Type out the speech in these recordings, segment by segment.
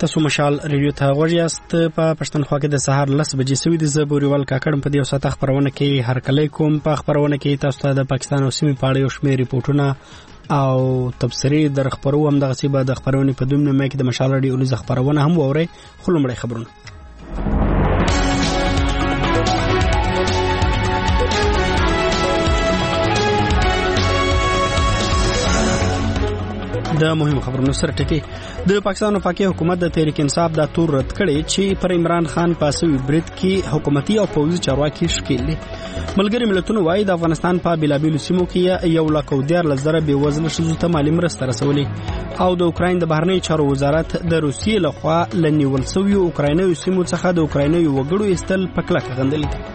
تاسو مشال ریډیو ته غوږ یاست. په پښتونخوا کې د سهار 10 بجې سوي د زبوريوال کاکړم په دې وسات خبرونه کې هرکلی کوم. په خبرونه کې تاسو ته د پاکستان او سیمې په اړه یو شمېر ریپورتونه او تبصرې در خبرو هم دغه سی به د خبرونه په دومره مې کې د مشال ریډیو لږ خبرونه هم ووري. خو لومړی خبرونه د مهم خبرونو سره ټکی. د پاکستان وفاقي حکومت د تحریک انصاف د تور رد کړي چې پر عمران خان پاسوي برید کې حکومتي او پوځي چارواکي شکیل دي. ملګری ملتونو وايي د افغانستان په بیلابیلو سیمو کې 1,14,000 بې وزله ښځو ته مالي مرسته رسولې او د اوکراین د بهرنی چارو وزارت د روسیې لخوا لنیول شویو اوکراینوي سیمو څخه د اوکراینوي وګړو ایستل په کلکه غندلي دي.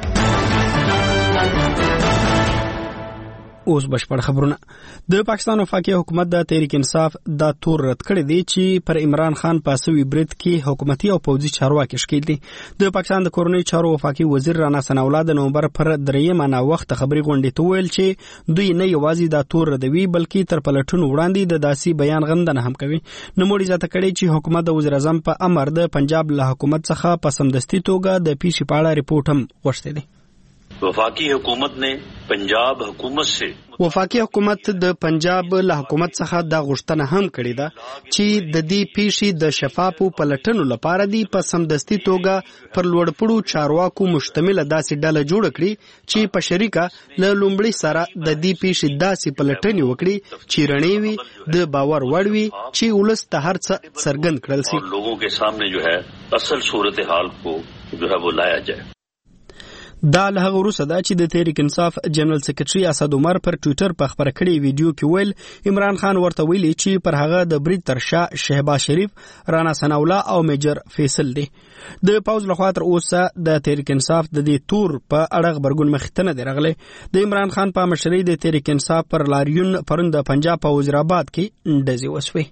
اوس بشپړ خبرونه. د پاکستان وفاقي حکومت د تحریک انصاف د تور رد کړی دی چې پر عمران خان پاسوي برید کې حکومتي او پوځي چارواکي شکیل دي. د پاکستان د کورنۍ چارو وفاقي وزیر رانا ثناءالله د نومبر پر 3 وخت خبري غونډې ته ویل چې دوی نه یوازې د تور ردوي بلکې تر پلټونو وړاندې د داسي بیان غندنه هم کوي. نوموړي ځاته کړی چې حکومت د وزیر اعظم په امر د پنجاب له حکومت څخه په سمدستي توګه د پیښې په اړه ریپورت هم غوښتي دي. وفاقی حکومت نے پنجاب حکومت سے وفاقي حکومت د پنجاب له حکومت څخه د غوښتنه هم کړې ده چې د دې پیښې د شفافو پلټنو لپاره دی په سمدستي توګه پر لوړپوړو چارواکو مشتمل داسې ډله جوړ کړي چې په شریکه له لومړي سره د دې پیښې داسې پلټنې وکړي چې رڼې وي د باور وړ وي چې ولس ته هر څه څرګند کړل شي. لوگوں کے سامنے جو ہے اصل صورتحال کو جو ہے وہ لایا جائے. دا له هغه وروسته ده چې د تحریک انصاف جنرال سیکریټري اسد عمر پر ټوئیټر په خبره کړې ویډیو کې ویل عمران خان ورته ویلي چې پر هغه د برید تر شا شهباز شریف، رانا ثناءالله او میجر فیصل دي. د پاوز لخوا تر اوسه د تحریک انصاف د دې تور په اړه خبرګون مخکنه دی راغلی. د عمران خان په مشرۍ د تحریک انصاف پر لاریون پرون د پنجاب په وزیرآباد کې ډزې وسوې.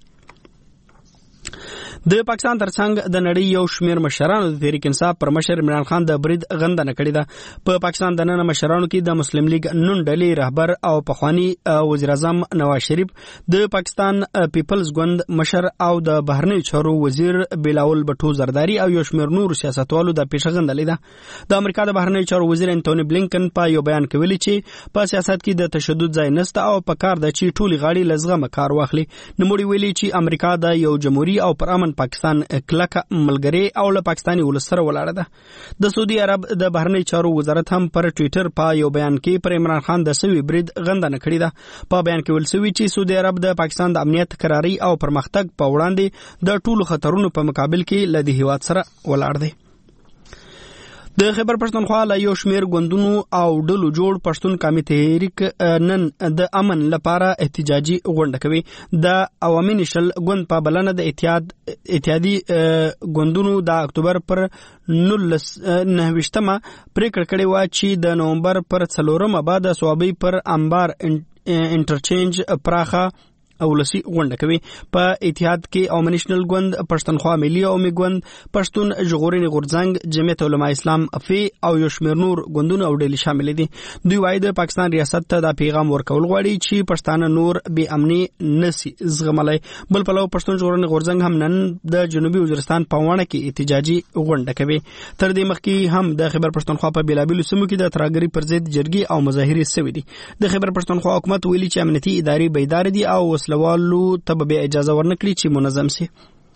د پاکستان ترڅنګ د نړۍ یو شمېر مشرانو د تحریک انصاف پر مشر عمران خان د برید غندنه کړې ده. په پاکستان د نن مشرانو کې د مسلم لیگ نون ډلې رهبر او پخوانی وزیر اعظم نواز شریف، د پاکستان پیپلز ګوند مشر او د بهرنی چارو وزیر بلاول بټو زرداری او یو شمېر نور سیاستوالو د پیښه غندلې ده. د امریکا د بهرنی چارو وزیر انټونی بلینکن په یو بیان کې ویلي چې په سیاست کې د تشدد ځای نشته او په کار ده چې ټولي غاړي لزغه کار واخلي. نوموړي ویلي چې امریکا د یو جمهوریت او پر امن پاکستان کلکه ملګری او له پاکستاني ولس سره ولاړه ده. د سعودي عرب د بهرنی چارو وزارت هم پر ټوئیټر په یو بیان کې پر عمران خان د سوي برید غندنه کړې ده. په بیان کې ویل شوی چې سعودي عرب د پاکستان د امنیت قراري او پرمختګ په وړاندې د ټولو خطرونو په مقابل کې له دې هیواد سره ولاړ دی. د خیبر پښتونخوا له یو شمېر ګوندونو او ډلو جوړ پښتون قومي تحریک نن د امن لپاره احتجاجي غونډه کوي. د عوامي نشل ګوند په بلنه د اتحادي ګوندونو د اکتوبر پر 19 پریکړه کړې و چې د نومبر پر 4 بعد صوابي پر انبار انټرچینج پراخه اولسی غونډه کوي. په اتحاد کې عوامي نشنل ګوند، پښتونخوا ملي عوامي ګوند، پښتون ژغورنې غورځنګ، جمعیت علماء اسلام افی او یو شمېر نور ګوندونه او ډلې شامل دي. دوی وايي د پاکستان ریاست ته د پیغام ورکول غواړي چې پښتانه نور بې امني نسی زغملای. بل پلو پښتون ژغورنې غورځنګ هم نن د جنوبي وزیرستان په وانه کې احتجاجي غونډه کوي. تر دې مخکې هم د خیبر پښتونخوا په بیلابیلو سیمو کې د ترهګرۍ پر ضد جرګې او مظاهرې شوې دي. د خیبر پښتونخوا حکومت ویلي چې امنیتي ادارې بیدار دي او وسلوالو ته به اجازه ورنکړي چې منظم شي.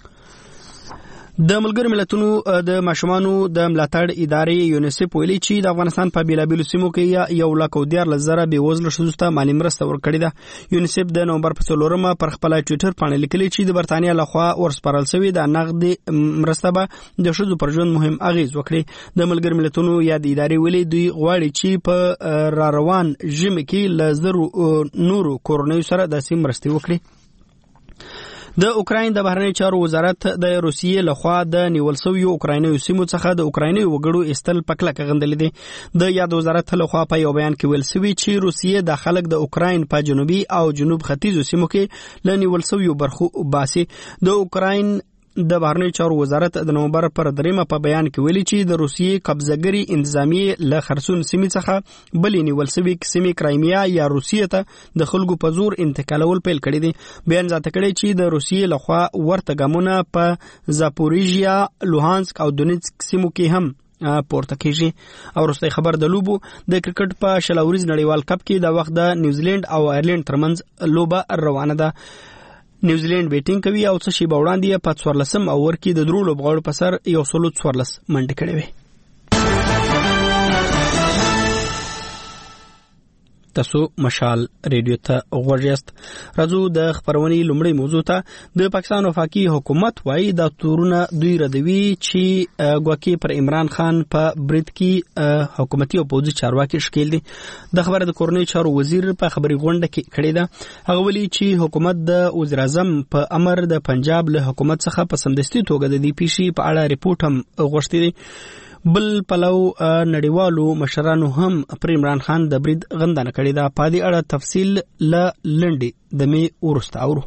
د ملګری ملتونو د ماشومانو د ملاتړ ادارې یونیسف ویلي چې د افغانستان په بیلابیلو سیمو کې 1,14,000 بې وزله ښځو ته مالي مرسته ورکړې ده. یونیسف د نومبر په 4 پر خپل ټوئیټر باندې لیکلي چې د برتانیا لخوا ورسپارل شوی د نقد مرسته به د ښځو پر ژوند مهم اغیز وکړي. د ملګری ملتونو یاد ادارې ویلي دوی غواړي چې په را روان ژمي کې له زرو نورو کورنیو سره داسې مرستې وکړي. د اوکراین د بهرنی چارو وزارت د روسیې لخوا د نیول شویو اوکراینوي سیمو څخه د اوکراینوي وګړو ایستل په کلکه غندلې دي. د یاد وزارت لخوا په یو بیان کې ویل شوی چې روسیې د خلک د اوکراین په جنوبي او جنوب ختیځو سیمو کې له نیول شویو برخو باسي. د اوکراین د بهرنیو چارو وزارت د نومبر پر 3 په بیان کې ویلي چې د روسیې قبضهګری انتظامیه له خرسون سیمې څخه بلې نیول شوې سیمې کرایمیا یا روسیې ته د خلکو په زور انتقالول پیل کړي دي. بیان زیاته کړی چې د روسیې لخوا ورته ګامونه په زاپوریژیا، لوهانسک او دونیتسک سیمو کې هم پورته کیږي. او وروستی خبر د لوبو د کرکټ په شلوريز نړیوال کپ کې د وخت د نیوزیلند او آیرلند ترمنځ لوبه روانه ده. نیوزیلند بیټینګ کوي او څه شی وړاندې په 14 اوور کې د درو لوبغاړو په سر 114 منډې کړې وې. تاسو مشال ریډیو ته غوږیاست. راځو د خبرونې لومړی موضوع ته. د پاکستان وفاقي حکومت وايي دا تورونه دوی ردوي چې ګواکې پر عمران خان په برید کې حکومتي او پوځي چارواکي شکیل دي. د خبره د کورنۍ چارو وزیر په خبري غونډه کې کړې ده. هغه ویلي چې حکومت د وزیر اعظم په امر د پنجاب له حکومت څخه په سمدستي توګه د دې پیښې په اړه ریپورت هم غوښتي دي. بل پلو نړیوالو مشرانو هم پر عمران خان د برید غندنه کړې ده. په دې اړه تفصیل لنډي د می ورسته اورو.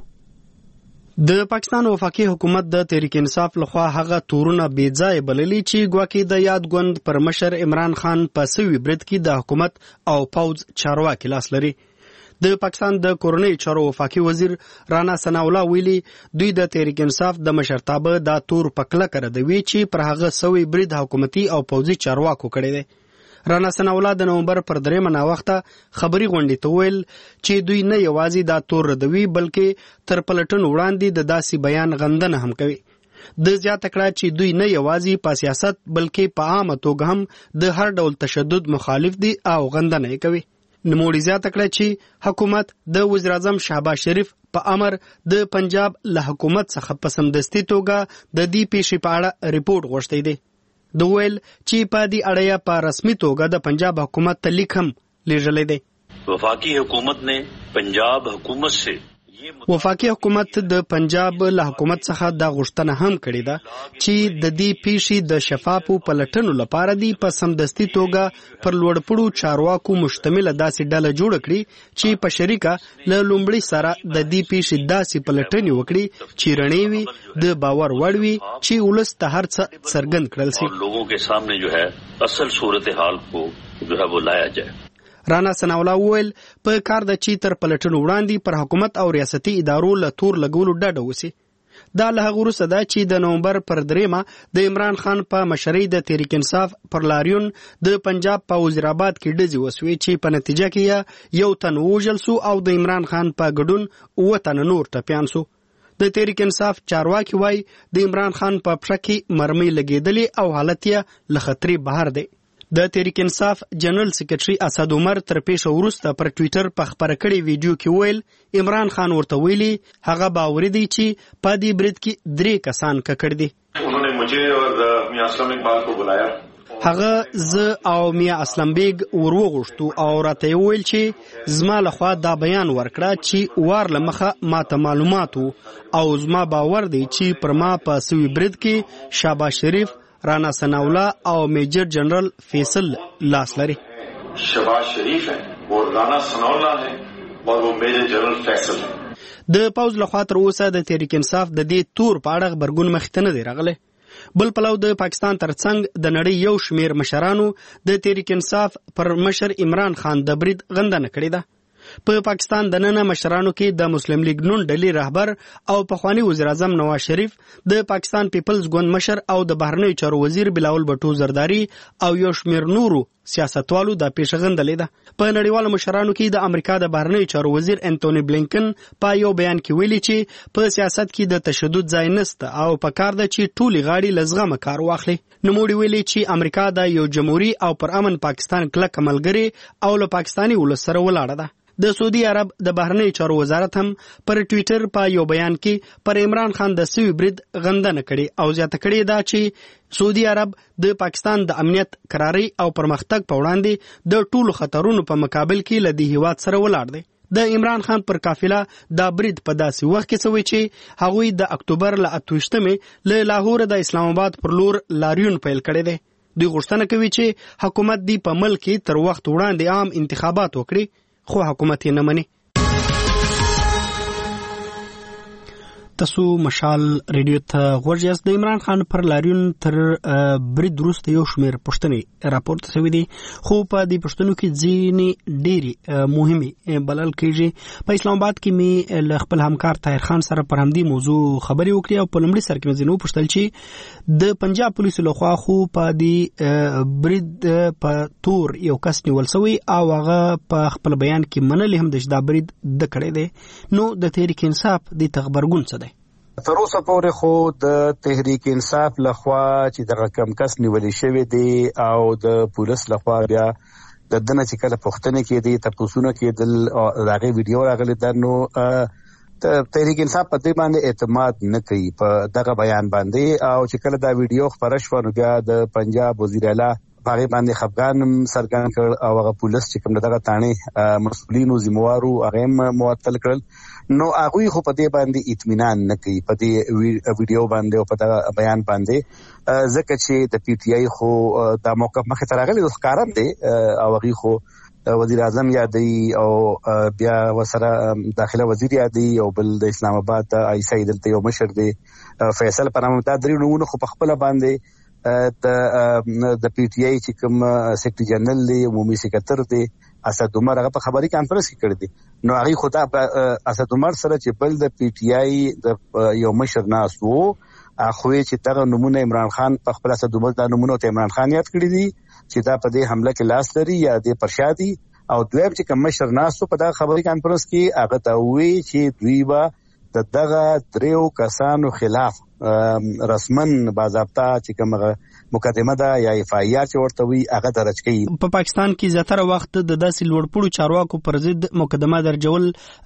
د پاکستان وفاقي حکومت د تحریک انصاف لخوا هغه تورونه بې ځای بللي چې ګواکې د یاد ګوند پر مشر عمران خان په سوي برید کې د حکومت او پوځ چارواکي لاس لري. د پاکستان د کورنۍ چارو وفاقي وزیر رانا ثناءالله ویلي دوی د تحریک انصاف د مشرتابه د تور پکله کړدوي چې پر هغه سوي برید حکومتي او پوځي چارواکو کړی دی. رانا ثناءالله د نومبر پر 3 نا وخته خبري غونډې ته ویل چې دوی نه یوازې دا تور ردوي بلکې تر پلټن وړاندې د داسې بیان غندنه هم کوي. د زیاته کړه چې دوی نه یوازې په سیاست بلکې په عامه توګه هم د هر ډول تشدد مخالف دي او غندنه کوي. نموړي زیاته کړه چې حکومت د وزیر اعظم شهباز شریف په امر د پنجاب له حکومت څخه په سمدستي توګه د دې پیښې په اړه ریپورت غوښتی دی. د ویل چې په دې اړه په رسمي توګه د پنجاب حکومت ته لیک هم لیږلی دی. وفاقی حکومت نے پنجاب حکومت سے وفاقي حکومت د پنجاب له حکومت څخه دا غوښتنه هم کړې ده چې د دې پیښې د شفافو پلټنو لپاره دی په سمدستي توګه پر لوړپوړو چارواکو مشتمله داسې ډله جوړ کړي چې په شریکه له لومړي سره د دې پیښې داسې پلټنې وکړي چې رڼې وي، د باور وړ وي، چې ولس ته هر څه څرګند کړل شي. لوگوں کے سامنے جو ہے اصل صورتحال کو جو ہے وہ لایا جائے. رانا ثناءالله وویل په کار د چې تر پلټنو وړاندې پر حکومت او ریاستي ادارو له تور لګولو ډډه وسی. دا له هغه وروسته ده چې د نومبر پر 3 د عمران خان په مشرۍ د تحریک انصاف پر لاریون د پنجاب په وزیرآباد کې ډزې وسوې چې په نتیجه کې یو تن ووژل سو او د عمران خان په ګډون 9 تن نور ټپیان سو. د تحریک انصاف چارواکي وای د عمران خان په پښه کې مرمۍ لګېدلې او حالت یې له خطرې بهر دی. د تحریک انصاف جنرال سیکریټري اسد عمر تر پیښه وروسته پر ټوئیټر په خبره کړي ویډیو کې ویل عمران خان ورته ویلي هغه باوري دی چې په دې برید کې 3 کسان ککړ دي. انہوں نے مجھے اور میاں اسلم اقبال کو بلایا. هغه زه او میاں اسلم بیگ وروغښتو او راته ویل چې زما لخوا دا بیان ورکړه چې وار لمخه ماته معلومات او زما باور دی چې پر ما په سوي برید کې شهباز شریف، رانا ثناءالله او میجر جنرل فیصل لاس لري. شهباز شریف ہے اور رانا ثناءالله ہے اور وہ میجر جنرل فیصل ہے. د پوز لخوا تر اوسه د تحریک انصاف د دې تور په اړه خبرګون مخته نه دی راغلی. بل پلو د پاکستان ترڅنګ د نړۍ یو شمیر مشرانو د تحریک انصاف پر مشر عمران خان د برید غندنه کړې ده. په پاکستان د نن مشرانو کې د مسلم لیگ نون ډلې رهبر او پخوانی وزیر اعظم نواز شریف، د پاکستان پیپلز ګوند مشر او د بهرنیو چارو وزیر بلاول بټو زرداری او یو شمیر نورو سیاستوالو د پیشغندلې ده. په نړیوالو مشرانو کې د امریکا د بهرنیو چارو وزیر انټونی بلینکن په یو بیان کې ویلي چې په سیاست کې د تشدد ځای نشته او په کار ده چې ټولي غاړي لزغمه کار واخلي. نوموړي ویلي چې امریکا د یو جمهوریت او پر امن پاکستان کلک ملګری او له پاکستاني ولس سره ولاړه ده. د سعودي عرب د بهرنیو چارو وزارت هم پر ټوئیټر په یو بیان کې پر عمران خان د سوي برید غندنه کړي او زیاته کړي دا چې سعودي عرب د پاکستان د امنیت، قراري او پرمختګ په وړاندې د ټولو خطرونو په مقابل کې له دې هیواد سره ولاړ دی. د عمران خان پر قافله دا برید په داسې وخت کې شوی چې هغوی د اکتوبر له 28 له لاهور د اسلام آباد پر لور لاریون پیل کړی دی. دوی غوښتنه کوي چې حکومت دی په ملک کې تر وخت وړاندې عام انتخابات وکړي، خو حکومت یې نه مني. تاسو مشال ریډیو ته غوږ یاست. د عمران خان پر لاریون تر برید وروسته یو شمېر پوښتنې راپورته شوې دي، خو په دې پوښتنو کې ځینې ډېرې مهمې بلل کېږي. په اسلام آباد کې مې له خپل همکار طاهر خان سره پر همدې موضوع خبرې وکړې او په لومړي سر کې مې ځینې وپوښتل چې د پنجاب پولیسو لخوا خو په دې برید په تور یو کس نیول شوی او هغه په خپل بیان کې منلې هم د دا برید د کړی دی، نو د تحریک انصاف د تخبرګون څه دی؟ تر اوسه پورې خو د تحریک انصاف لخوا چې دغه کم کس نیولې شوی دی او د پولیس لخوا بیا د دنه چې کله پوښتنې کېدې تپوسونه کېدل او هغه ویډیو راغلی ده، نو تحریک انصاف په دې باندې اعتماد نه کوي په دغه بیان باندې. او چې کله دا ویډیو خپره شوه نو بیا د پنجاب وزیر اعلی هغه باندې خفګان څرګند کړ او هغه پولیس چې کوم دغه تانه مسؤلینو ذمہوارو هغه معطل کړل. نو هغه خو په دې باندې اطمینان نه کوي په دې ویډیو باندې او په دغه بیان باندې، ځکه چې د پی ټی آی خو دا موقف مخه ترغلي د ښکارم دی او هغه خو وزیر اعظم یادی او بیا وسره داخله وزیر یادی او بل د اسلام آباد د آی سی دلته یو مشر دی فیصل پرامه، دا درې نوونه خو په خپل باندې د پی ټی آی چې کوم سیکرټری جنرال دی عمومي سکرټر دی اسد عمر هغه په خبري کانفرنس کې کړی دی. نو هغه خدا اسد عمر سره چې بل د پی ټی آی د یو مشر ناس وو اخوی چې دغه نمونه عمران خان په خپل اسد عمر د نمونه ته عمران خان یاد کړی دی چې دا په دې حمله کې لاس لري یا د پرشادي. او دویم چې کوم مشر ناس په دغه خبري کانفرنس کې هغه ته وی چې دوی به دغه دریو کسانو خلاف رسمن باضابطه چې کومه مقدمه ده یا اف آی آر چې ورته وي هغه درج کړي. په پاکستان کې زیاتره وخت د داسې لوړپوړو چارواکو پر ضد مقدمه درجول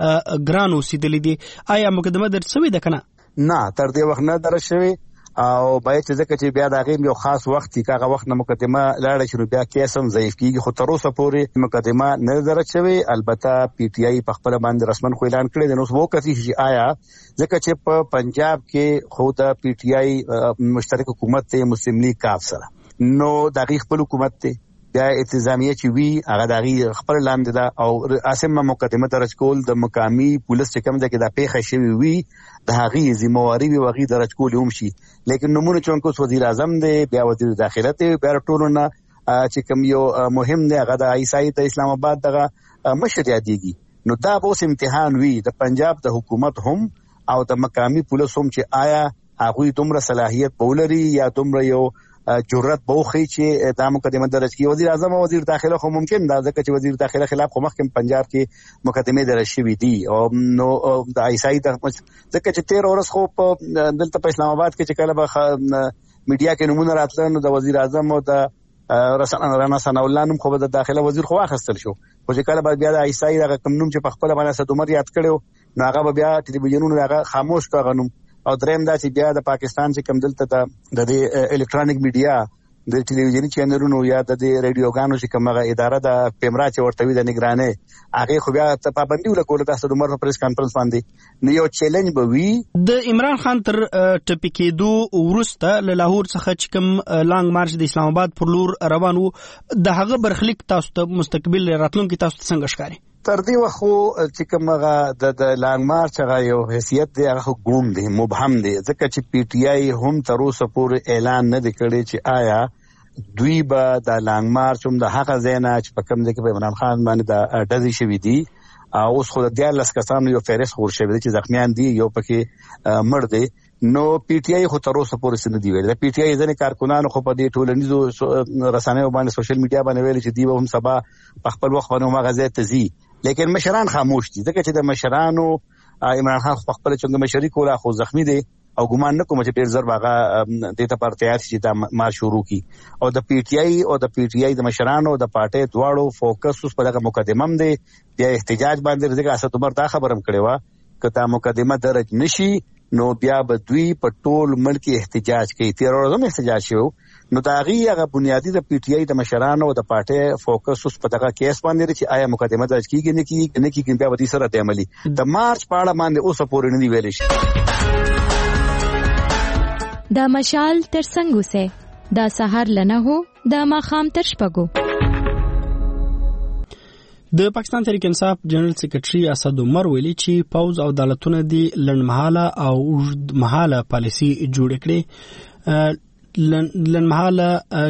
ګران اوسېدلې دي. آیا مقدمه درج شوې ده که نه؟ نه، تر دې وخت نه درج شوې او باید چې ځکه چې بیا د هغې یو خاص وخت چې هغه وخت نه مقدمه لاړه شي نو بیا کیس هم ضعیف کېږي، خو تر اوسه پورې مقدمه نه درج شوې. البته پی ټی آی په خپله باندې رسمن خو اعلان کړی دی. نو وکتي چې آیا ځکه چې په پنجاب کې خو د پی ټی آی مشترک حکومت دی مسلم لیگ کاف سره، نو د هغې خپل حکومت دی بیا انتظامیه چې وي هغه د هغې خپل لاندې ده او اسمه مقدمه درج کول د مقامي پولیس چې کوم ځای کې دا پیښه شوې وي د هغې ذمہواري وي هغې درج کول هم شي. لیکن نمونه چونکه اوس وزیر اعظم دی بیا وزیر داخله دی بیا ټولو نه چې کوم یو مهم دی هغه د آی سی د اسلام آباد دغه مشر یادېږي. نو دا به اوس امتحان وي د پنجاب د حکومت هم او د مقامي پولیس هم چې آیا هغوی دومره صلاحیت به ولري یا دومره یو جرأت به وښیي چې دا مقدمه درج کړي. وزیر اعظم او وزیر داخله خو ممکن دا ځکه چې وزیر داخله خلاف خو مخکې پنجاب کې مقدمې درج شوي دي او نو د آی سی ځکه چې 13 ورځ خو په دلته په اسلام آباد کې چې کله به میډیا کې نمونه راتله نو د وزیر اعظم او د رانا ثناء الله نوم خو به د داخله وزیر خو واخیستل شو، خو چې کله به بیا د آی سی دغه کوم نوم چې په خپله باندې اسد عمر یاد کړی نو هغه به بیا ټلویزیونونو هغه خاموش کړ هغه نوم. او دریم دا چې بیا د پاکستان چې کوم دلته د الکترونیک میډیا د ټلویزیوني چینلونو یا د ریډیوګانو چې کومه اداره د پیمرا چې ورته وي د نگرانۍ هغې خو بیا پابندي ولګوله د اسد عمر په پریس کانفرنس باندې. نو یو چیلنج به وي. د عمران خان تر ټپي کېدو وروسته له لاهور څخه چې کوم لانګ مارچ د اسلام آباد پر لور روان و د هغه برخلیک تاسو ته مستقبل راتلونکي تاسو ته څنګه ښکاري؟ تر دې وخت خو چې کوم هغه د لانګ مارچ هغه یو حیثیت دی هغه ګوم دی مبهم دی ځکه چې پی ټی آی هم تر اوسه پورې اعلان نه دی کړی چې آیا دوی به د لانګ مارچ هم د هغه ځای نه چې په کوم ځای کې په عمران خان باندې د ډزې شوي دي اوس خو د 14 کسانو یو فهرست خور شوی دی چې زخمیان دي یو پکې مړ دی. نو پی ټی آی خو تر اوسه پورې څه نه دي ویلي. د پی ټی آی ځینې کارکنانو خو په دې ټولنیزو رسنیو باندې سوشل میډیا باندې ویلي چې دوی به هم سبا په خپل وخت باندې هماغه ځای ته ځي، لیکن مشران خاموش دي ځکه چې د مشرانو عمران خان خو خپله څنګه مشري کوله خو زخمی دی او ګمان نه کوم چې ډېر زر به هغه دې ته پر تیار شي چې دا مارچ شروع کړي. او د پی ټی آی او د پی ټی آی د مشرانو د پارټۍ دواړو فوکس اوس په دغه مقدمه هم دی بیا احتجاج باندې. ځکه اسد عمر دا خبره هم کړې وه که دا مقدمه درج نشي نو بیا به دوی په ټول ملک احتجاج کوي. 13 ورځې هم احتجاج شوی نو د هغې هغه بنیادي د پی ټی آی د مشرانو د پارټۍ فوکس اوس په دغه کیس باندې چې آیا مقدمه درج کېږي نه کېږي بیا به دوی سره عملي د مارچ په اړه باندې اوسه پورې نه دي ویلی شي. دا مشال تر څنګ اوسئ دا سهار له 9 دا ماښام تر 6. د پاکستان تحریک انصاف جنرال سیکریټري اسد عمر ویلي چې پوز او عدالتونه د لنډمهاله او اوږدمهاله پالیسي جوړ کړي. لنډمهاله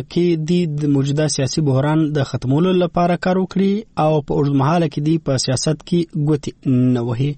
کې د موجوده سیاسي بحران د ختمولو لپاره کار وکړي او په اوږدمهاله کې په سیاست کې ګوتې نه وهي.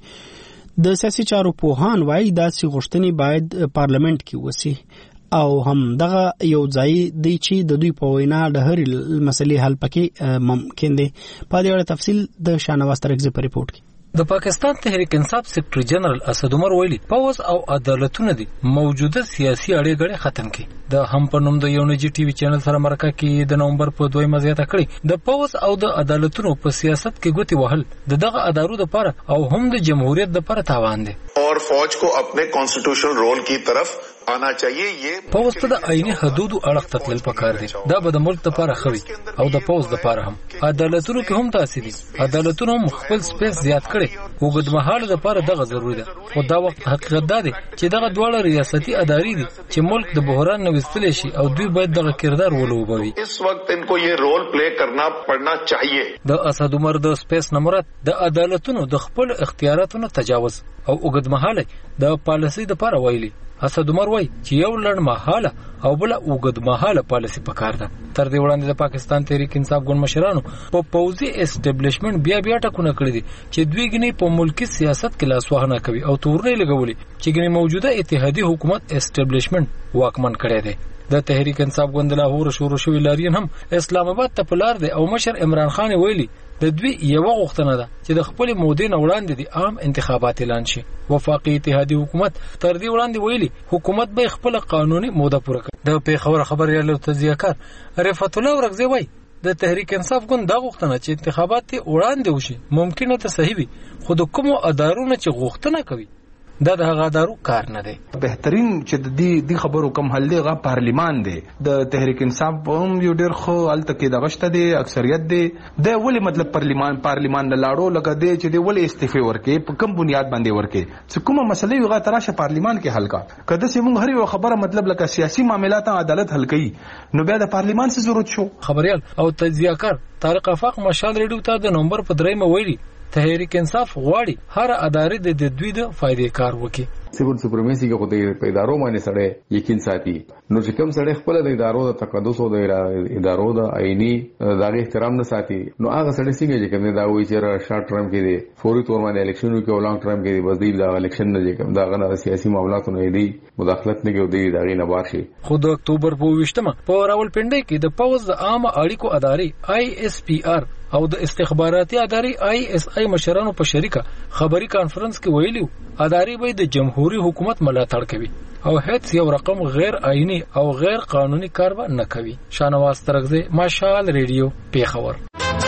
د سیاسي چارو پوهان وایي داسې غوښتنې باید پارلمنت کې وسی او هم دغه یو ځای دی چې د دوی په وینا د هرې مسلې حل پکې ممکن دی. په دې اړه تفصیل د شاهنواز ترکزي په ریپورت کې. د پاکستان تحریک انصاف سیکریټري جنرال اسد عمر ویلي پوز او عدالتونه دي موجوده سیاسي اړیکې غړي ختم کړي. د هم په نوم د یو نجی ټي وي چینل سره مرکه کې د نومبر په 2 مزیاته کړي. د پوز او د عدالتونو په سیاست کې ګوتې وهل دغه ادارو لپاره او هم د جمهوریت لپاره تاوان دي. اور فوج کو اپنے کانسٹیٹیوشنل رول کی طرف آنا چاہیے. یہ پوز ته د آئینی حدودو اړخ تتلل پکار دي. دا به د ملک لپاره خوي او د پوز لپاره هم. عدالتونو کې هم تاسو دي. عدالتونو هم خپل سپیس زیات کړي. وګدمحاله لپاره دغه ضروري ده. خو دا وخت حقیقت ده چې دغه دواړه ریاستي ادارې دي چې ملک د بحران نه وستل شي او دوی باید دغه کردار ولوبوي. اس وخت ان کو یہ رول پلی کرنا پڑنا چاہیے. د اسد عمر د سپیس نمرات د عدالتونو د خپل اختیاراتونو تجاوز او وګدمحاله د پالیسي لپاره ویلي. اسد عمر وای چې یو لړ مهاله او بل اوږد مهاله پالیسي پکار ده. تر دې وړاندې د پاکستان تحریک انصاف ګوند مشرانو په پوزي اسټابلیشمنت بیا ټکونه کړی دي چې دوی غني په ملکی سیاست کې لاسوهنه کوي او تورنې لګولي چې غني موجوده اتحادیه حکومت اسټابلیشمنت واکمن کړی دی. د تحریک انصاف ګوند لاهور شروع شوی لاریون هم اسلام آباد ته پلار دی او مشر عمران خان ویلي د دوی یو غوښتنه ده چې د خپل مودې نه وړاندې د عام انتخابات اعلان شي. وفاقي اتحادیه حکومت تر دې وړاندې ویلي حکومت به خپل قانوني موده پوره کړي. د پیښور خبريال تجزیه‌کار رفعت الله ورغزي وایي د تحریک انصاف ګوند دا غوښتنه چې انتخابات وړاندې وشي ممکنه ته صحیح وي خو د کوم ادارو نه چې غوښتنه کوي دا د هغه ادارو کار نه دی. بهترین چې د خبرو کم حل دی غا پارلیمان دی. د تحریک انصاف هم یو ډیر خو الته کې د غشته دی اکثریت دی. د ولی مطلب پارلیمان نه لاړو لکه دی چې دی ولی استعفا ورکې په کوم بنیاد باندې ورکې چې کومه مسلې وغه تراشه پارلیمان کې حل کا. کله چې موږ هر یو خبره مطلب لکه سیاسي معاملات عدالت حل کړي نو بیا د پارلیمان څخه ضرورت شو. خبريال او تجزیه‌کار طارق افاق مشال ریډیو ته د نومبر په 3 ویلي تحریک انصاف غواړي هر ادارې د دوی د فائدې کار وکړي. سیول سپریمیسی کې خو د ادارو باندې سره یقین ساتي نو چې کوم سره خپل د ادارو د تقدس او د ادارو د آئینی دغه احترام نه ساتي نو هغه سره څنګه چې کوم دا وایي چې شارټ ټرم کې دی فوري تور باندې الیکشنونو کې او لانګ ټرم کې دی بس دی د الیکشن نه کوم دا غنه سیاسي معاملاتو نه دی مداخلت نه کوي دی دغه نه بار شي. خو د اکتوبر په 20مه په راولپنډي کې د پوز د عام اړیکو ادارې ISPR او د استخباراتي ادارې ISI مشرانو په شریکه خبري کانفرنس کې ویلي ادارې به د جمهوریت حکومت ملاتړ کوي او هیڅ یو رقم غیر آئینی او غیر قانوني کار نه کوي. شاهنواز ترکزي مشال ریډیو پیښور.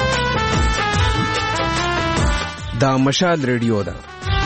دا مشال ریډیو ده.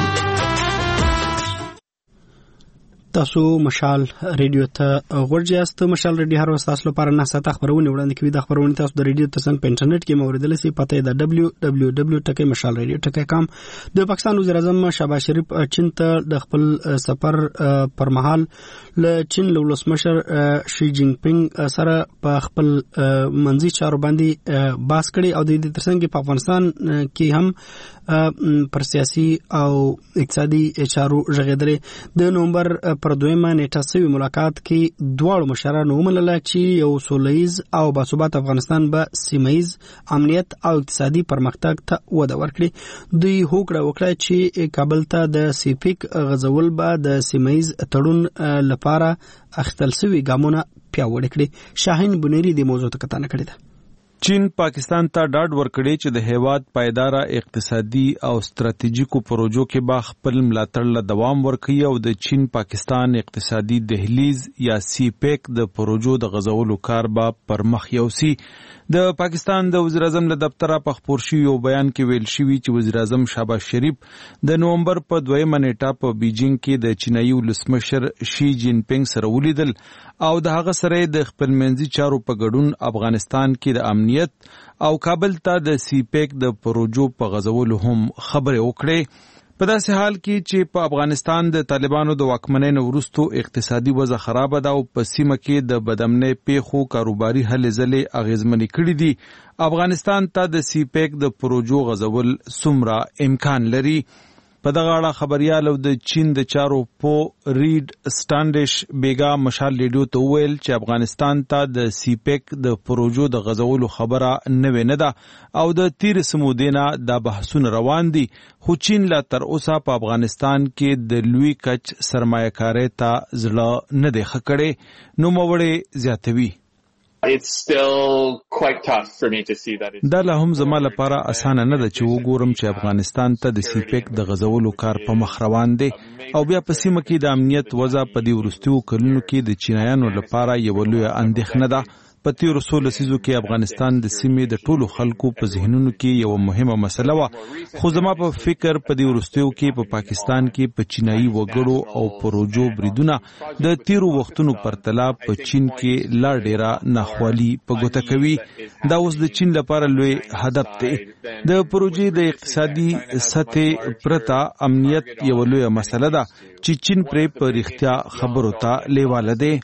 تاسو مشال ریډیو ته ورجاست. مشال ریډیو هر وخت تاسو لپاره نه ساته خبرونه وړاندې کوي. د خبرونه تاسو د ریډیو تاسو په انټرنیټ کې موریدل سي پته د www.mashalradio.com. د پاکستان وزیر اعظم شهباز شریف چین ته د خپل سفر پر مهال له چین له ولسمشر شي جین پینګ سره په خپل منځي چارو باندې باس کړي او د دې ترڅنګ په افغانستان کې هم پر سیاسي او اقتصادي چارو ژغېدلې. د نومبر پر 2 نیټه سوي ملاقات کې دواړو مشرانو ومنله چې یو سولهییز او باثبات افغانستان به سیمهییز امنیت او اقتصادي پرمختګ ته وده ورکړي. دوی هوکړه وکړه چې کابل ته د سیپیک غزول به د سیمهییز تړون لپاره اخیستل شوي ګامونه پیاوړي کړي. شاهین بنيري د موضوع ته کتنه کړې ده. چین پاکستان ته ډاډ ورکړي چې د هیواد پایداره اقتصادي او ستراتیژیکو پروژو کې به خپل ملاتړ له دوام ورکړي او د چین پاکستان اقتصادي دهلیز یا سی پیک د پروژو د غزولو کار به پر مخ یوسي. د پاکستان د وزیر اعظم له دفتره په خبر شوی یو بیان کې ویل شوی چې وزیر اعظم شهباز شریف د نومبر په 2 نیټه په بیجینګ کې د چینایي ولسمشر شي جین پینګ سره ولیدل او د هغه سره د خپل منځي چارو په ګډون افغانستان کې د امنیت او کابل ته د سی پیک د پروژو په غزولو هم خبرې وکړې. په داسې حال کې چې په افغانستان د طالبانو د واکمنۍ نه وروستو اقتصادي وضع خرابه ده او په سیمه کې د بدامنۍ پیښو کاروباري هلې ځلې اغیزمنې کړي دي، افغانستان ته د سی پیک د پروژو غځول څومره امکان لري؟ په دغه اړه خبريال او د چین د چارو په ریډ سټانډش بیگا مشال ریډیو ته وویل چې افغانستان ته د سی پیک د پروژو د غځولو خبره نه ده او د تیر سمودینه د بحثونه روان دي، خو چین لا تر اوسه په افغانستان کې د لوی کچ سرمایه‌کارۍ ته زړه نه دی ښه کړی. نو موړې زیاتوي دا لا هم زما لپاره اسانه نه ده چې وګورم چې افغانستان ته د سی پیک د غځولو کار په مخ روان دی او بیا په سیمه کې د امنیت وضع په دې وروستیو کلونو کې د چینایانو لپاره یو لوی اندېښنه ده. په تیرو 16 لسیزو کې افغانستان د سیمې د ټولو خلکو په ذهنونو کې یو مهمه مسله وه، خو زما په فکر په دې وروستیو کې په پاکستان کې په چینایي وګړو او پروژو بریدونه د تیرو وختونو پرتله په چین کې لا ډیره ناخوالي په ګوته کوي. دا اوس د چین لپاره لوی هدف دی. د پروژې د اقتصادي سطح پرته امنیت یو لوی مسله ده چې چین پرې په رښتیا خبرو ته لیواله دی.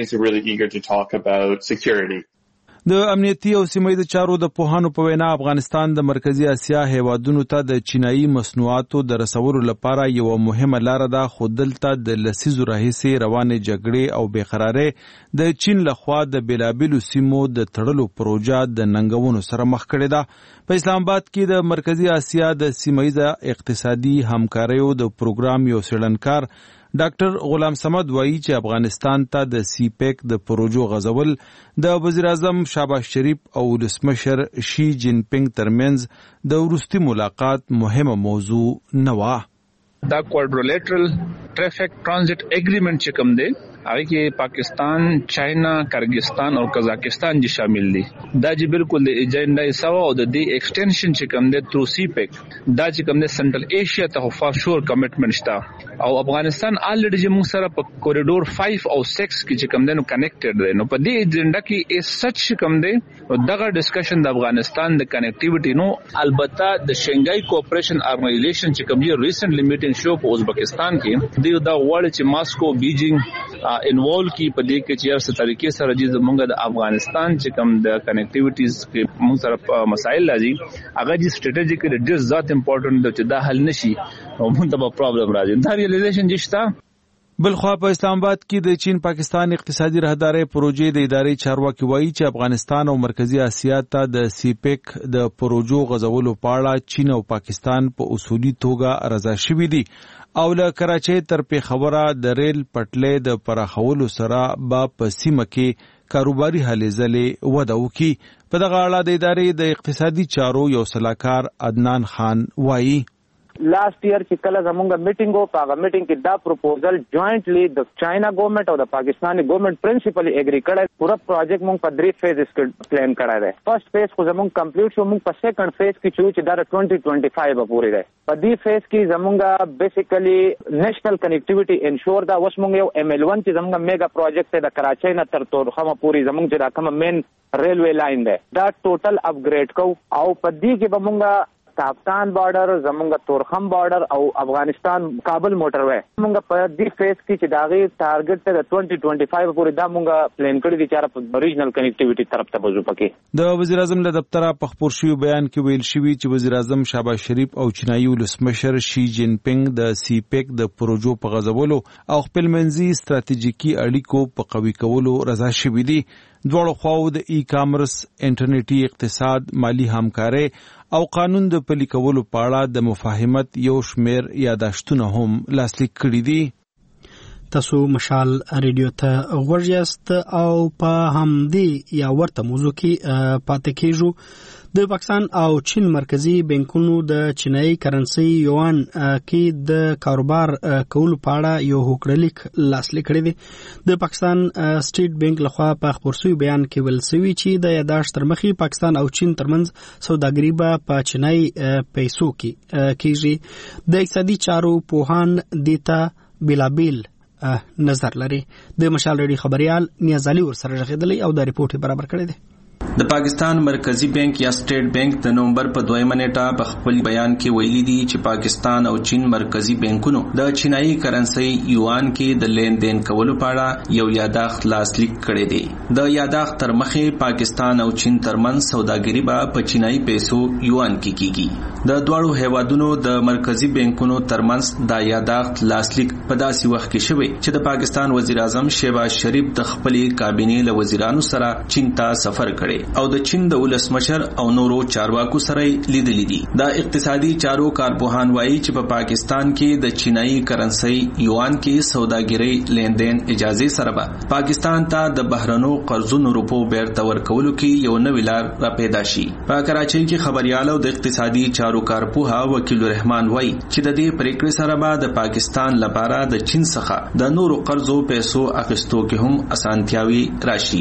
د امنیتي او سیمه‌ییزو چارو د پوهانو په وینا افغانستان د مرکزی اسیا هیوادونو ته د چینایي مصنوعاتو د رسولو لپاره یو مهمه لار ده، خو دلته د لسیزو راهیسې روانې جګړې او بېقرارۍ د چین لخوا د بیلابیلو سیمو د تړلو پروژه د ننګونو سره مخ کړې ده. په اسلام آباد کې د مرکزی اسیا د سیمه‌ییزه اقتصادي همکاریو د پروګرام یو څېړنکار ډاکټر غلام صمد وایي چې افغانستان ته د سی پیک د پروژو غځول د وزیر اعظم شهباز شریف او ولسمشر شي جین پینګ ترمنځ د وروستي ملاقات مهمه موضوع نه وه. دا کوادریلیټرل ټریفک ټرانزیت اګریمنٹ چې کوم دی هغه کې پاکستان، چاینا، کرغستان او قزاقستان جی شامل دي. دا چې بالکل د ایجنډا سوا او د دې ایکسټنشن چې کوم دی تھرو سی پیک دا چې کوم دی سنټرل ایشیا ته فار شور کمټمنټ شته او افغانستان الریډي چې موږ سره په کوریډور 5 او 6 کې چې کوم دی نو کنیکټډ دی. نو په دې ایجنډا کې اس سچ کوم دی دغه ډسکشن د افغانستان د کنیکټیویټي نو البته د شنګای کوآپریشن ارګنایزیشن چې کوم دی ریسنټلی میټینګ شو په ازبکستان کې دی دا وړ چې ماسکو بیجینګ انوالو کی په دې کې چې هر څه طریقې سره چې زمونږ د افغانستان چې کوم د کنیکټیویټیز کې موږ سره مسایل راځي هغه چې سټریټیجیکلی ډیر ذات امپورټنت دی چې دا حل نشي او موږ ته به پرابلم راځي. دا ریلایزیشن چې شته. بلخوا په اسلام آباد کې د چین پاکستان اقتصادي راهدارۍ پروژې د ادارې چارواکي وایي چې افغانستان او مرکزی اسیا ته د سی پیک د پروژو غځولو په اړه چین او پاکستان په اصولي توګه رضا شوي دي او له کراچۍ تر پیښوره د ریل پټلۍ د پراخولو سره به په سیمه کې کاروباري هلې ځلې وده وکړي. په دغه اړه د ادارې د اقتصادي چارو یو سلاکار عدنان خان وایي لاست ایئر چې کله زمونږ میټینګ وو په هغه میټینګ کې دا پروپوزل جوائنټلی د چاینا ګورنمنت او د پاکستاني ګورنمنت پرنسپلی اګری کړی. پورا پروجیکټ مونږ په 3 فیزز کې پلان کړی دی. فرست فیز خو زمونږ کمپلیټ شو، مونږ په سیکنډ فیز کې چې دا 2025 به پوری دی. په دې فیز کې زمونږ بیسیکلی نېشنل کنیکټیویټي انشور دا اوس مونږ یو ML1 چې زمونږ میگا پروجیکټ دی د کراچۍ نه تر تورخم پوری زمونږ چې دا کوم مین ریلوی لاین دی دا ټوټل اپګریډ کو او په دې کې به مونږ افغانستان بارډر زمونږ تورخم بارډر او افغانستان کابل موټروي مونږ په دې فیز کې چې داغي ټارګټ ته 2025 پورې دا مونږ پلان کړی دي چې ریجنل کنیکټیویټي طرف ته بوزو پکې. د وزیر اعظم له دفتره په خبر شوی بیان کې ویل شوی چې وزیر اعظم شهباز شریف او چینایي ولسمشر شي جین پینګ د سی پیک د پروژو په غځولو او خپل منځي ستراتیژیکي اړیکو په قوي کولو رضا شوي دي. دواړو خواو د ای کامرس، انټرنیټي اقتصاد، مالی همکاري او قانون د پلي کولو په اړه د مفاهمت یو شمېر یاداشتونه هم لاسلیک کړي دي. تاسو مشال ریډیو ته غوږ یاست او په همدې یا ورته موضوع کې پاتې کېږو. د پاکستان او چین مرکزی بانکونو د چینایي کرنسي یوان کې د کاروبار کولو په اړه یو هوکړلیک لاسلیک کړی دی. د پاکستان سټیټ بانک لخوا په خبر شوی بیان کې ویل شوی چې د یاداشت تر مخې پاکستان او چین ترمنځ سوداګري به په چینایي پیسو کې کېږي. د اقتصادي چارو پوهان دیتا بلابل نظر لري. د مشال ریډیو خبريال نیازالي ورسره غږیدلی او د ریپورت برابر کړی دی. د پاکستان مرکزی بانک یا سټیټ بانک د نومبر په 2 نیټه په خپل بیان کې ویلي دي چې پاکستان او چین مرکزی بانکونو د چینایي کرنسي یوان کې د لین دین کولو په اړه یو یاداښت لاسلیک کړی دی. د یاداښت تر مخه پاکستان او چین ترمنځ سوداګري به په چینایي پیسو یوان کې کیږي. د دوړو هیوادونو د مرکزی بانکونو ترمنځ دا یاداښت لاسلیک په داسې وخت کې شوی چې د پاکستان وزیر اعظم شهباز شریف د خپلې کابینې له وزیرانو سره چین ته سفر کړي او د چین د ولسمشر او نورو چارواکو سره لیدلي دي. دا اقتصادي چارو کارپوهان وایي چې په پاکستان کې د چینایي کرنسي یوان کې سوداګري لین دین اجازه سره به پاکستان ته د بهرنو قرضونو روپو بیرته ورکولو کې یو نوی لار را پیدا شي. په کراچۍ کې خبريال او د اقتصادي چارو کارپوها وکیل الرحمن وایي چې د دې پریکړې سره به د پاکستان لپاره د چین څخه د نورو قرضو پیسو اخیستو کې هم اسانتیاوي راشي.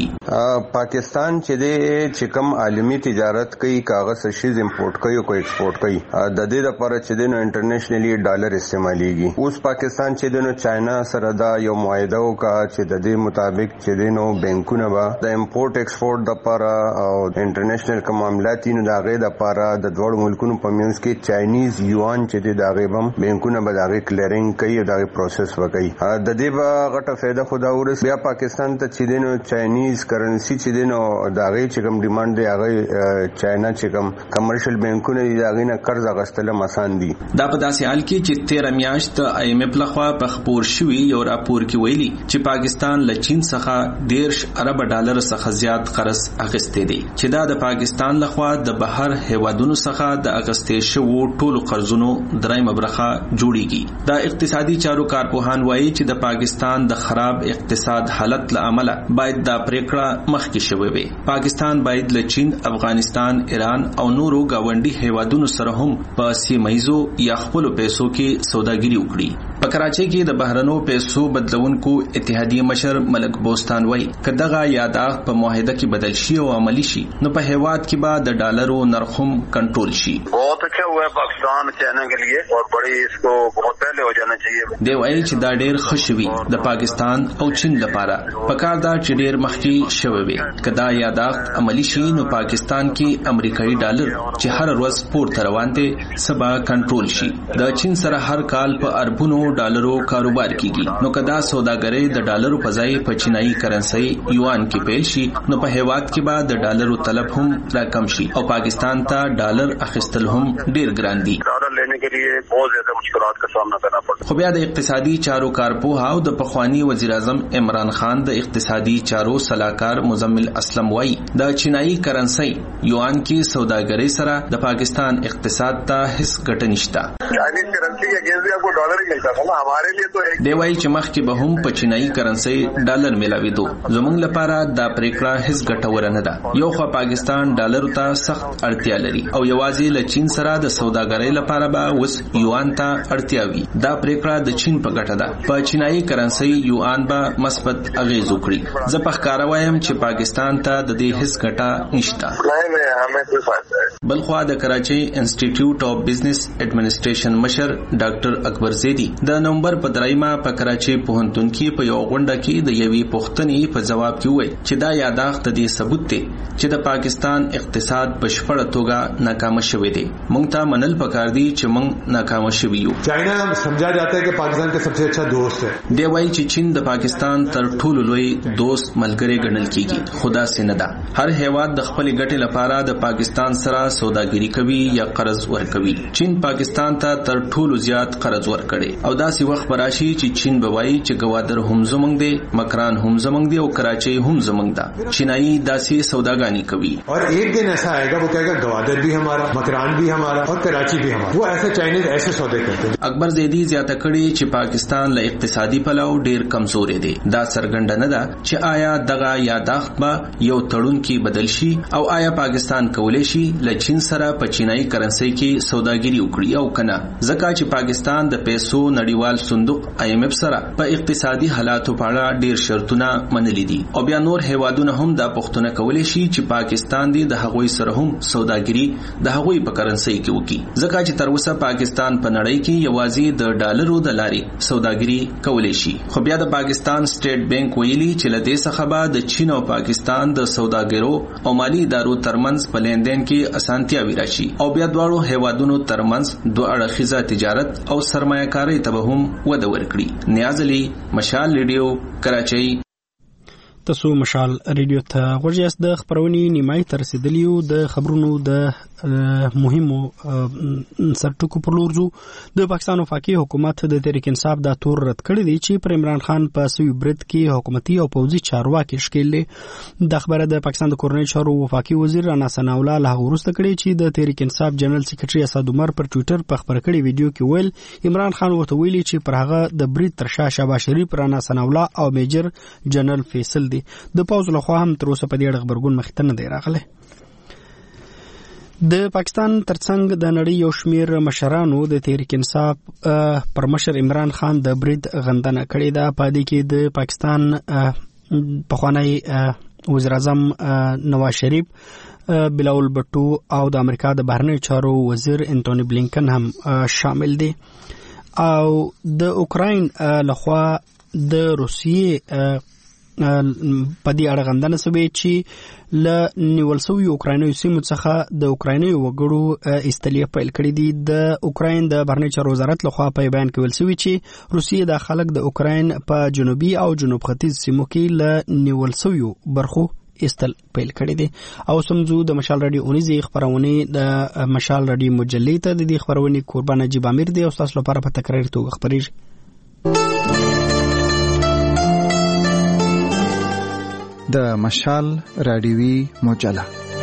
پاکستان چې کوم عالمی تجارت کوي کاغذ شیز امپورټ کوي او ایکسپورټ کوي د دې لپاره چې د انټرنیشنلی ډالر استعماليږي. اوس پاکستان چې د چاینا سره دا یو معاهده وکړه چې د دې مطابق چې د بانکونه به د امپورټ ایکسپورټ لپاره او انټرنیشنل کوم معاملات نه داغه لپاره د دوه ملکونو په منځ کې چاینیز یوان چې داغه بم بانکونه به داغه کلیرینګ کوي او داغه پروسس وکړي. د دې به غټه فائدہ خدا ورس بیا پاکستان ته چې دینو چاینیز کرنسی چې دینو داغه چې کوم ډیماند دی هغه چاینا چې کوم کمرشل بانکونه دی داغه نه قرض اغستل آسان دي. دا په داسې حال کې چې 13 میاشت IMF لخوا په خبر شوی یو راپور کې ویلي چې پاکستان له چین څخه 10 ارب ډالر څخه زیات قرض اخیسته دي چې دا د پاکستان لخوا د بهر هیوادونو څخه د اغستې شو ټولو قرضونو درایمه برخه جوړیږي. دا اقتصادي چارو کارپوهان وایي چې د پاکستان د خراب اقتصاد حالت له امله باید دا پریکړه مخکې شوې وي. پاکستان باید له چین، افغانستان، ایران او نورو گاونډي هیوادونو سره هم په سیمایزو یا خپل پیسو کې سوداګري وکړي. په کراچۍ کې د بهرنو پیسو بدلونکو اتحادیه مشر ملک بوستان وایي کداغه یاداښت په معاهده کې بدل شي او عملی شي نو په هیواد کې به د ډالرو نرخ هم کنټرول شي. بہت اچھا ہوا ہے پاکستان چائنا کے لیے اور بڑی اس کو بہت پہلے ہو جانا چاہیے. دی وایي چې دا ډېر خوشوي د پاکستان او چین لپاره پکار دا چې ډېر مخکې شوی وي. کدا یاداښت عملی شي نو پاکستان کې امریکایي ډالر چې هر ورځ پورته روان دي سبا کنټرول شي. د چین سره هر کال په اربونو ډالرو کاروبار کیږي نو کدا سوداګري د ډالرو په ځای په چینایي کرنسي یوان کې پیل شي نو په هیواد کې به د ډالرو طلب هم راکم شي او پاکستان ته ډالر اخیستل هم ډیر ګران دي. ډالر لینے کے لیے بہت زیادہ مشکلات کا سامنا کرنا پڑتا. خو بیا د اقتصادي چارو کارپوها او د پخوانی وزیر اعظم عمران خان د اقتصادي چارو صلاحکار مزمل اسلم وایي د چینایي کرنسي یوان کې سوداګري سره د پاکستان اقتصاد ته هیڅ ګټه نشته. چائنیز کرنسی کے اگینسٹ آپ کو ڈالر ہی ملتا تھا نا ہمارے لیے تو دی وایي چې مخکې به هم په چینایي کرنسي ډالر ملاويدو زموږ لپاره دا پریکړه هیڅ ګټوره نه ده. یو خو پاکستان ډالر ته سخت اړتیا لري او یوازې له چین سره د سوداګرۍ لپاره به وس یوان ته اړتیا وي. دا پریکړه د چین په ګټه ده. په چینایي کرنسي یوان به مثبت اغیز وکړي. زه په ښکاره وایم چې پاکستان ته د دې هیڅ ګټه نشته. بلخوا د کراچۍ انسټیټیوټ اف بزنس ایڈمنسټریشن مشر ډاکټر اکبر زیدی د نومبر په 3 په کراچۍ پوهنتون کې په یو غونډه کې د یوې پوښتنې په جواب کې وویل چې دا یاداښت د دې ثبوت دی چې د پاکستان اقتصاد بشپړه توګه ناکام شوی دی. موږ ته منل پکار دي چې موږ ناکام شوی یو. چائنا سمجھا جاتا ہے کہ پاکستان کا سب سے اچھا دوست ہے. دی وایي چې چین د پاکستان تر ټولو لوی دوست ملګری ګڼل کیږي. خدا سي نه ده. هر هیواد د خپل ګټې لپاره د پاکستان سره سوداګري کوي یا قرض ورکوي. چین پاکستان ته تر ټولو زیات قرض ورکړي او داسې وخت براشي چې چین به وایي چې ګوادر هم زمونږ دی، مکران هم زمونږ دی او کراچۍ هم زمونږ ده. چینایي داسې سوداګانی کوي. اور ایک دن ایسا آئے گا وہ کہے گا گوادر بھی ہمارا، مکران بھی ہمارا اور کراچی بھی ہمارا. وہ ایسے چائنیز ایسے سودے کرتے ہیں. اکبر زیدی زیاته کړي چې پاکستان له اقتصادي پلو ډیر کمزوري دی. دا څرګنده نه ده چې آیا دغه یاداښت به یو تړون کې بدل شي او آیا پاکستان کولی شي له چین سره په چینایي کرنسي کې سوداګري وکړي او کنه. ځکه چې پاکستان د پیسو نړیوال صندوق IMF سره په اقتصادي حالاتو په اړه ډیر شرطونه منلي دي او بیا نور هیوادونه هم دا پوښتنه کولی شي چې پاکستان دی د هغوی سره هم سوداګري د هغوی په کرنسي کې وکړي. ځکه چې تر اوسه د پاکستان په نړۍ کې یوازې د ډالرو د لارې سوداګري کولای شي. خو بیا د پاکستان سټیټ بانک ویلي چې له دې څخه به د چین او پاکستان د سوداګرو او مالی ادارو ترمنځ په لیندین کې اسانتیاوي راشي او بیا دواړو هیوادونو ترمنځ دوه اړخیزه تجارت او سرمایه کاري ته به هم وده ورکړي. نیاز علي، مشال ریډیو، کراچۍ. تاسو مشال ریډیو ته غوږیاست. د خبرونې نیمای تر رسیدلیو د خبرونو د مهمو سرټکو پر لور ځو. د پاکستان وفاقي حکومت د تحریک انصاف دا تور رد کړی دی چې پر عمران خان په سوي برید کې حکومتي او پوځي چارواکي شکیل دي. د خبره د پاکستان د کورنۍ چارو وفاقي وزیر رانا ثناء الله له ورسته کړی چې د تحریک انصاف جنرال سیکریټري اسد عمر پر ټوئیټر په خبره کړی ویډیو کې ویل عمران خان ورته ویلي چې پر هغه د برید تر شا شهباز شریف، رانا ثناء الله او میجر جنرال فیصل دي. د پوز له خوا هم تر اوسه په دې اړه خبرګون مخته نه دی راغلی. د پاکستان ترڅنګ د نړۍ یو شمیر مشرانو د تحریک انصاف پر مشر عمران خان د برید غندنه کړې ده. په دې کې د پاکستان پخوانی وزیر اعظم نواز شریف، بلاول بټو او د امریکا د بهرنیو چارو وزیر انټونی بلینکن هم شامل دي. او د اوکراین لخوا د روسیې په دې اړه غندنه شوې چې له نیول شویو اوکرایني سیمو څخه د اوکرایني وګړو استلیه پیل کړې دي. د اوکراین د بهرنیو چارو وزارت لخوا په بیان کې ویل شوی چې روسیې د خلک د اوکراین په جنوبي او جنوب ختیځ سیمو کې له نیول شویو برخو استل پیل کړی دي. او سمزو د مشال رادیو اونیزي خبرونه د مشال رادیو مجلې ته د دې خبرونه قربان نجیب امیر دی او تاسو لپاره په تکرار توګه خبرېږي. د مشال رادیوي مجله.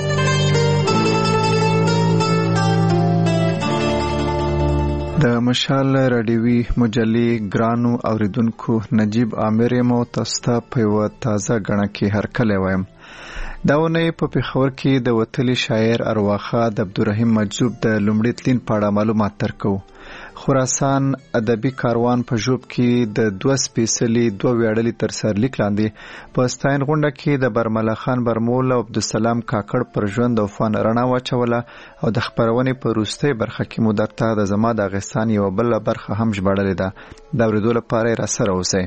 د مشال رادیوي مجلې ګرانو اوریدونکو، نجیب امیر مو تاسو ته په یو تازه غړنه کې هرکلی وایم. دا ونې په پیښور کې د وتلي شاعر ارواخا د عبدالرحیم مجذوب د لومړي تلین په اړه معلومات درکو. خراسان ادبي کاروان په ژوب کې د 2 سپیڅلي 2 ویاړلي تر سرلیک لاندې په ستاین غونډه کې د برملا خان برمول او عبدالسلام کاکړ پر ژوند او فن رڼا واچوله او د خبرونې په وروستۍ برخه کې مو درته د زما د افغانستان یو بل برخه هم ژباړلې ده. دا ورېدو لپاره را سره اوسئ.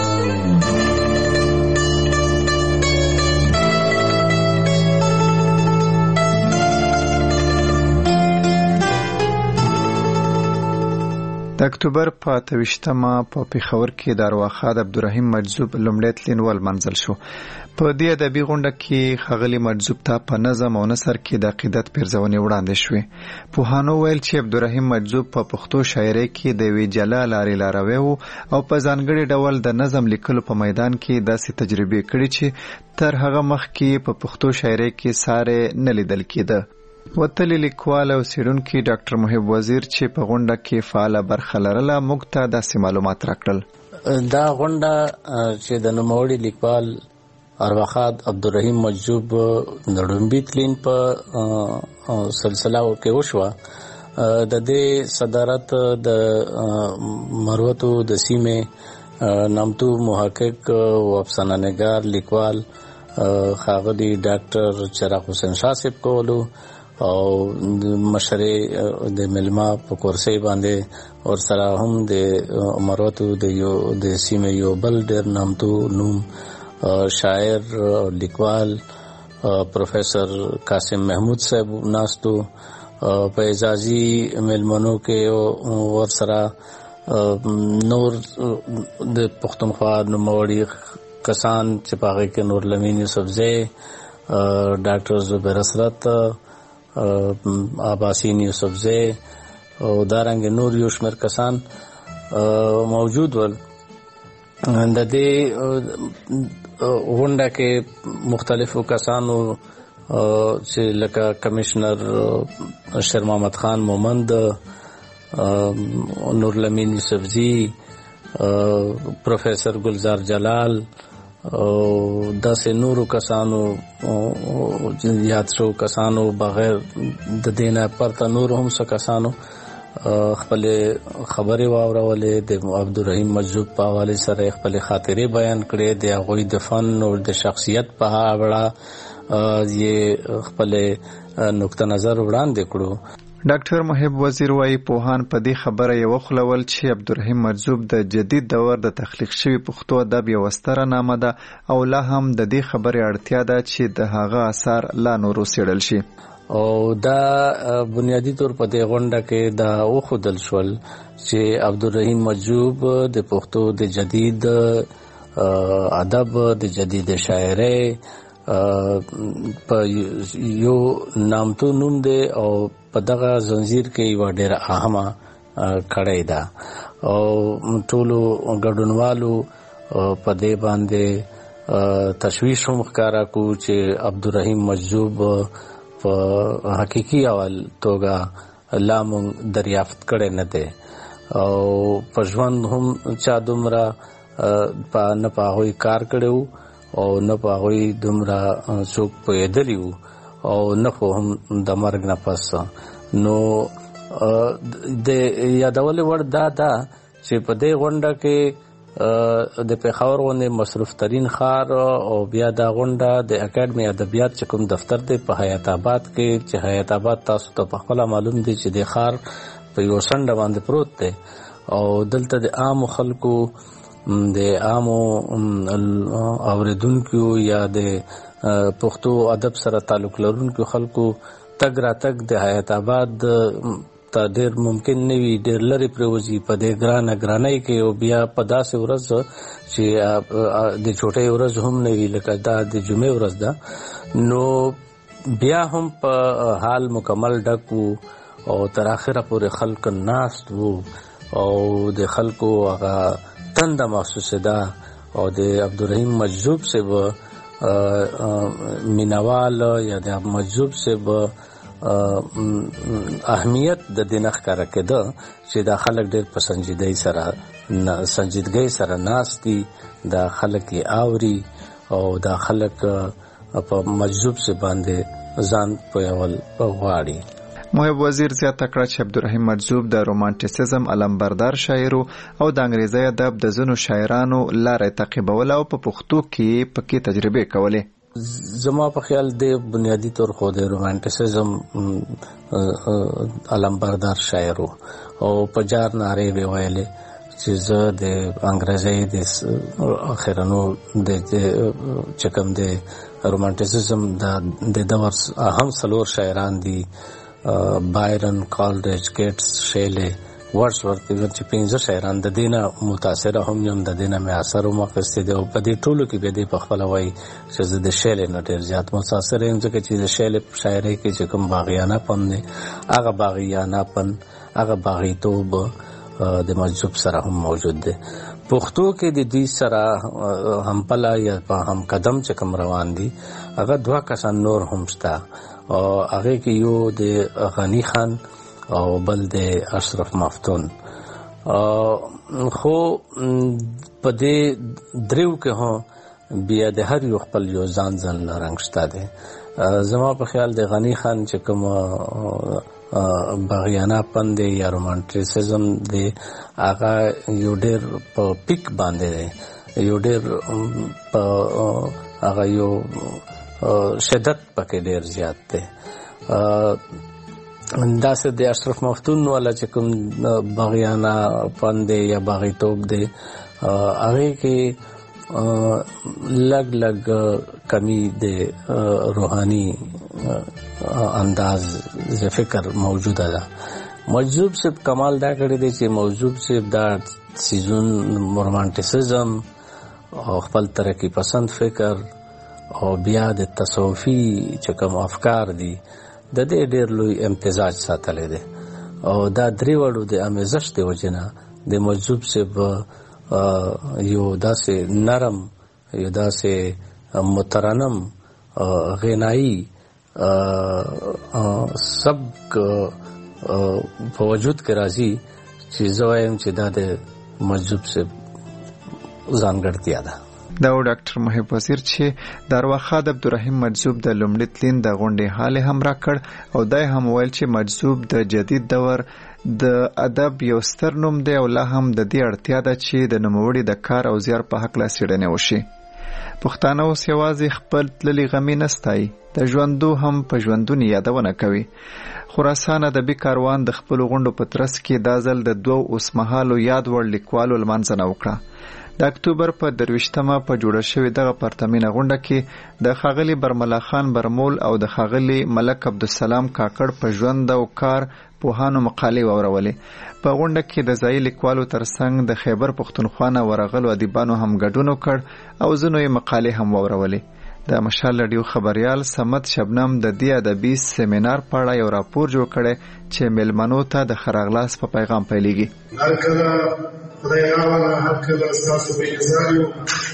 د اکتوبر په 28مه په پیښور کې د ارواخا د عبدالرحیم مجذوب لومړی تلین ولمنځل شو. په دې ادبي غونډه کې ښاغلي مجذوب ته په نظم او نثر کې د عقیدت پیرزونې وړاندې شوې. پوهانو ویل چې عبدالرحیم مجذوب په پښتو شاعرۍ کې د یوې جلا لارې لاروی و او په ځانګړي ډول د نظم لیکلو په میدان کې داسې تجربې کړې چې تر هغه مخکې په پښتو شاعرۍ کې سارې نه لیدل کېده. وتلی لیکوال او څېړونکی ډاکټر محب وزیر چې په غونډه کې فعاله برخه لرله موږ ته داسې معلومات راکړل. دا غونډه چې د نوموړي لیکوال ارواخا عبدالرحیم مجذوب د ډومبي تلین په سلسله کې وشوه. د دې صدارت د مروتو د سیمې نامتو محقق او افسانه‌نگار لیکوال ښاغلي ډاکټر چراغ حسین شاه صاحب کولو او مشرې د ملما په کورسۍ باندې اور سره هم د مروتو د سیمې یو بل ډېر نامتو نوم شاعر لیکوال پروفیسر قاسم محمود صاحب ناستو. په اعزازي ملمنو کې اور سره نور د پښتونخوا نوموړي کسان چې په هغه کې نور لمین یوسفزی، ډاکټر زبیر اسرت، عباسین یوسفزی او دارنګ نور یو شمېر کسان موجود ول. د دې غونډه کې مختلفو کسانو چې لکه کمشنر شیر محمد خان مومند، نور لمین یوسفزی، پروفیسر گلزار جلال او داسې نورو کسانو یاد شو کسانو بغیر د دینه پرته نور هم څه کسانو خپل خبرې واورولې. د عبدالرحیم مجذوب په حواله سره خپل خاطرې بیان کړې. د هغوی د فن او د شخصیت په اړه یې خپل نقطه نظر وړاندې کړو. ډاکټر محب وزیر وايي پوهان په دې خبره یو خلول چې عبدالرحیم مجذوب د جدید دور د تخلیق شوی پښتو ادب یو ستره نامه ده او لا هم د دې خبرې اړتیا ده چې د هغه اثار لا نور وڅېړل شي. او دا بنیادی طور په دې غونډه کې دا وښودل شول چې عبدالرحیم مجذوب د پښتو د جدید ادب د جدید شاعرۍ په یو نامتو نوم دی او په دغه زنجیر کې یو ډېر اهمه کړی ده او ټولو ګډونوالو په دې باندې تشویش هم ښکاره کو چې عبدالرحیم مجذوب په حقیقي اول توګه لا مونږ دریافت کړی نه دی او په ژوند هم چا دومره نه په هغوی کار کړی او نه په هغوی دومره څوک پوهېدلی وو او نه خو هم د مرګ نه پس. نو د یادولې وړ دا ده چې په دې غونډه کې د پېښور غوندې مصروف ترین ښار او بیا دا غونډه د اکاډمي ادبیات چې کوم دفتر دی په حیات آباد کې چې حیات آباد تاسو ته په خپله معلوم دی چې د ښار په یو څنډه باندې پروت دی او دلته د عامو خلکو د عامو اوریدونکو یا د پښتو ادب سره تعلق لرونکو خلکو تګ راتګ د حیات آباد ته ډېر ممکن نه وي، ډېر لرې پرېوځي په دې ګرانۍ کې او بیا په داسې ورځ چې د چوټۍ ورځ هم نه وي لکه دا د جمعې ورځ ده، نو بیا هم په حال مکمل ډک وو او تر اخره پورې خلک ناست وو او د خلکو هغه تنده محسوسه ده او د عبدالرحیم مجذوب صاحب مینوال یا د مجذوب صاحب اهمیت د دې نه ښکاره کېده چې دا خلک ډېر په سنجیدګۍ سره ناست دي، دا خلک یې اوري او دا خلک په مجذوب صاحب باندې ځان پوهول غواړي. محب وزیر زیاته کړه چې عبدالرحیم مجذوب د رومانټیسزم علمبردار شاعر او د انګریزي ادب د ځینو شاعرانو لارې تعقیبوله او په پښتو کې پکې تجربې کولې. زما په خیال د بنیادی طور خو د رومانټیسزم علمبردار شاعر او په جار نارې به ویلې چې زه د انګریزي د اخرانو د چکم د رومانټیسزم د دور اهم څلور شاعران دي، بایرن، کالډریج، کیټس، شیلې، ورډسورث، چې 15 شاعران د دینه متاثره هم یم، د دینه مې اثر هم اخیستی دی او په دې ټولو کې به دې په خپله وایي چې زه د شیلې نه ډېر زیات متاثر یم ځکه چې د شیلې په شاعرۍ کې چې کوم باغیانه پن دی هغه باغیانه پن هغه باغیتوب د مجذوب سره هم موجود دی. پښتو کې د دې سره همپله یا په هم قدم چې کوم روان دي هغه 2 کسان نور هم شته او هغه کې یو د غنی خان او بل د اشرف مفتون، خو په دې دریو کې هم بیا د هر یو خپل یو ځان رنګ شته دی. زما په خیال د غنی خان چې کوم باغیانه پن دی یا رومانټیسزم دی هغه یو ډېر په پیک باندې دی، یو ډېر په هغه یو شدت پکې ډېر زیات دی. داسې د اشرف مفتون والا چې کوم باغیانه پن دی یا باغیتوب دی هغې کې لږ کمی د روحاني انداز فکر موجوده ده. مجذوب صاحب کمال دا کړی دی چې مجذوب صاحب دا سیزون رومانټیسزم او خپل ترقی پسند فکر او بیا د تصوفي چې کوم افکار دي د دې ډېر لوی امتزاج ساتلی دی او دا درې وړو د امیزش د وجې نه د مجذوب صاحب یو داسې نرم یو داسې مترنم غنایی سبک په وجود کې راځي چې زه وایم چې دا د مجذوب صاحب ځانګړتیا ده. دا ډاکټر محب وزیر چې د ارواښاد عبدالرحیم مجذوب د لومړي تلین د غونډې حال هم راکړ او دا هم ویل چې مجذوب د جدید دور د ادب یو ستر نوم دی او لا هم د دې اړتیا ده چې د نوموړي د کار او زیار په هکله څېړنې وشي. پښتانه اوس یوازې خپل تللي غمي نه ستایي، د ژوندو هم په ژوندون یادونه کوي. خراسان ادبي کاروان د خپلو غونډو په ترڅ کې دا ځل د 2 اوسمهالو یاد وړ لیکوالو لمانځنه وکړه. د اکتوبر په 23مه په جوړه شوې دغه پرتمینه غونډه کې د ښاغلي برملا خان برمول او د ښاغلي ملک عبدالسلام کاکړ په ژوند او کار پوهانو مقالې واورولې. په غونډه کې د ځایي لیکوالو ترڅنګ د خیبر پښتونخوا نه ورغلو ادیبانو هم ګډون وکړ او ځینو یې مقالې هم واورولې. د مشال رادیو خبریال سمت شبنم د دې ادبي سیمینار په اړه یو راپور جوړ کړی چې میلمنو ته د ښه راغلاست په پیغام پیلېږي. هر کله خدای راوله، هر کله ستاسو په انتظار یو.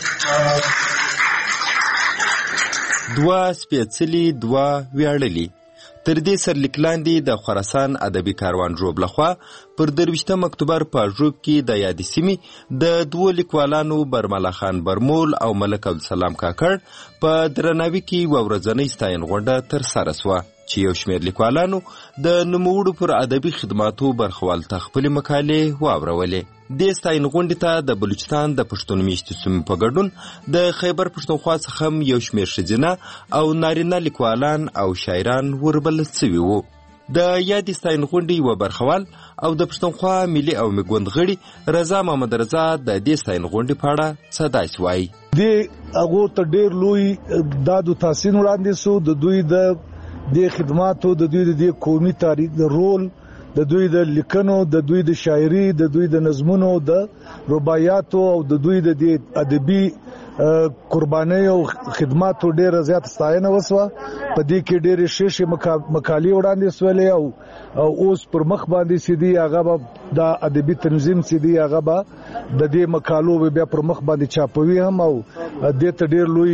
2 سپېڅلي 2 ویاړلي تر دې سرلیک لاندې د خراسان ادبي کاروان ژوب لخوا پر 23 اکتوبر په ژوب کې د یادې سیمې د 2 لیکوالانو برملا خان برمول او ملک عبدالسلام کاکړ په درناوي کې یوه ورځنۍ ستاین غونډه ترسره سوه چې یو شمېر لیکوالانو د نوموړو پر ادبي خدماتو برخوال ته خپلې مقالې واورولې. دې ستاین غونډې ته د بلوچستان د پښتون میشتو سیمې په ګډون د خیبر پښتونخوا څخه هم یو شمېر ښځینه او نارینه لیکوالان او شاعران وربلل سوي وو. د یادې ستاین غونډې یوه برخوال او د پښتونخوا ملي او میګوند غړي رضا محمد رضا د دې ستاین غونډې په اړه څه داسې وایي. دې هغو ته ډېر لوی داد و تحسین وړاندې سو. د دوی د خدماتو، د دوی د قومي تاریخ د رول، د دوی د لیکنو، د دوی د شاعري، د دوی د نظمونو، د رباعیاتو او د دوی د ادبي قربانۍ او خدماتو ډېره زیاته ستاینه وسوه. په دې کې ډېرې ښې مقالې وړاندې سولې او اوس پر مخ باندې سیدي هغه به د ادبي تنظیم سیدي هغه به د دې مقالو بیا پر مخ باندې چاپوي هم او دې ته ډېر لوی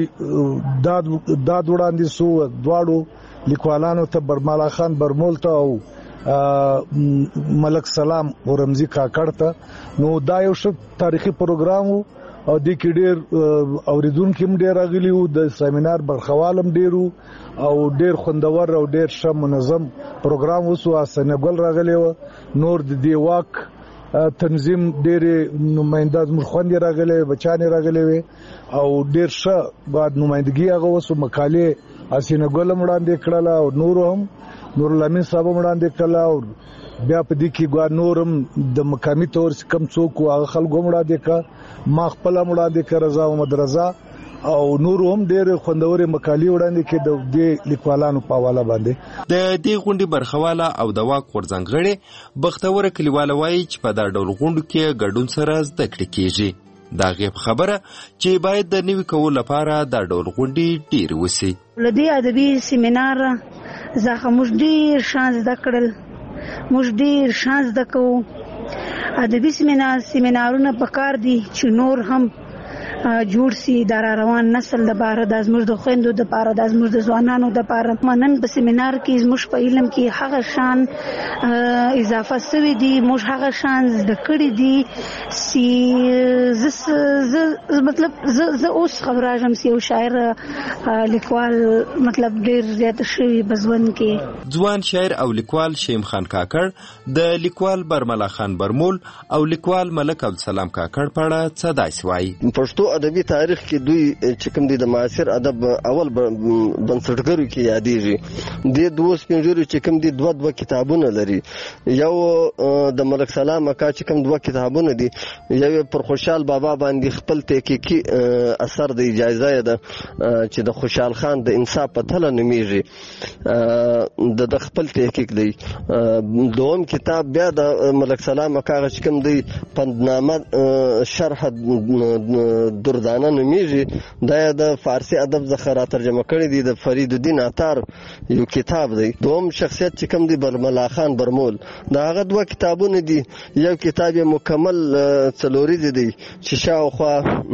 داد وړاندې سو دواړو لیکوالانو ته، برملا خان برمول ته او ملک سلام او رمزي کاکړ ته. نو دا یو ښه تاریخي پروګرام وو او د کې ډېر اوریدونکي هم ډېر راغلي وو، د سیمینار برخوال هم ډېر وو او ډېر خوندور او ډېر ښه منظم پروګرام وسو. سنګل راغلی وو، نور د دې واک تنظیم ډېرې نماینده زموږ خوندې راغلې، بچانې راغلې وې او ډېر ښه بعد نمایندګي هغه وسو. مقالې حسینه ګل هم وړاندې کړله او نورو هم نور الامین صاحب هم وړاندې کړله او بیا په دې کې نور هم د مقامي طور کم څوک وو هغه خلکو هم وړاندې کړه. ما خپله هم وړاندې کړه، رضا محمد رضا او نورو هم ډېرې خوندورې مقالې وړاندې کړې د دې لیکوالانو په حواله باندې. د دې غونډې برخواله او د واک غورځنګ غړې بختوره کلیواله وایي چې په دا ډول غونډو کې ګډون سره زده کړې کېږي. دا غیب خبره چې باید د نوي کولو لپاره دا ډول غونډې ډېرې وسي. له دې ادبي سیمینار څخه موږ ډېر شان زده کړل، موږ ډېر شان زده کوو. ادبي سیمینارونه پکار دي چې نور هم جوړ سي د روان نسل لپاره، د زموږ د خويندو لپاره، د زموږ د ځوانانو لپاره. نن په سیمینار کې زموږ په علم کې هغه شان اضافه شوی دی، موږ هغه شان زده کړی دي چې مطلب زه اوس خبراجم چې یو شاعر لیکوال مطلب ډیر زیات شوی بزون کې. ځوان شاعر او لیکوال شیم خان کاکړ د لیکوال برملا خان برمول او لیکوال ملک عبدالسلام کاکړ په اړه څه داسې وایي. پښتو ادبي تاریخ کې دوی چې کوم دي د معاصر ادب اول بنسټګرو کې یادېږي. د 2 سپینږیرو چې کوم دي 2 کتابونه لري. یو د ملک سلام اکا چې کوم 2 کتابونه دي، یو پر خوشحال بابا باندې خپل تحقیقي اثر د اجازه ده چې د خوشحال خان د انصاف په تله نومیږي، د خپل تحقیق دی. دوم کتاب بیا د ملک سلام اکا چې کوم دی پندنامه شرح دردانه نومیږي، دا د فارسی ادب څخه را ترجمه کړی دی، د فرید الدین عطار یو کتاب دی. دوم شخصیت چې کوم دی برملا خان برمول، دا هغه 2 کتابونه دي. یو کتاب مکمل څلوریزې دی چې شاوخوا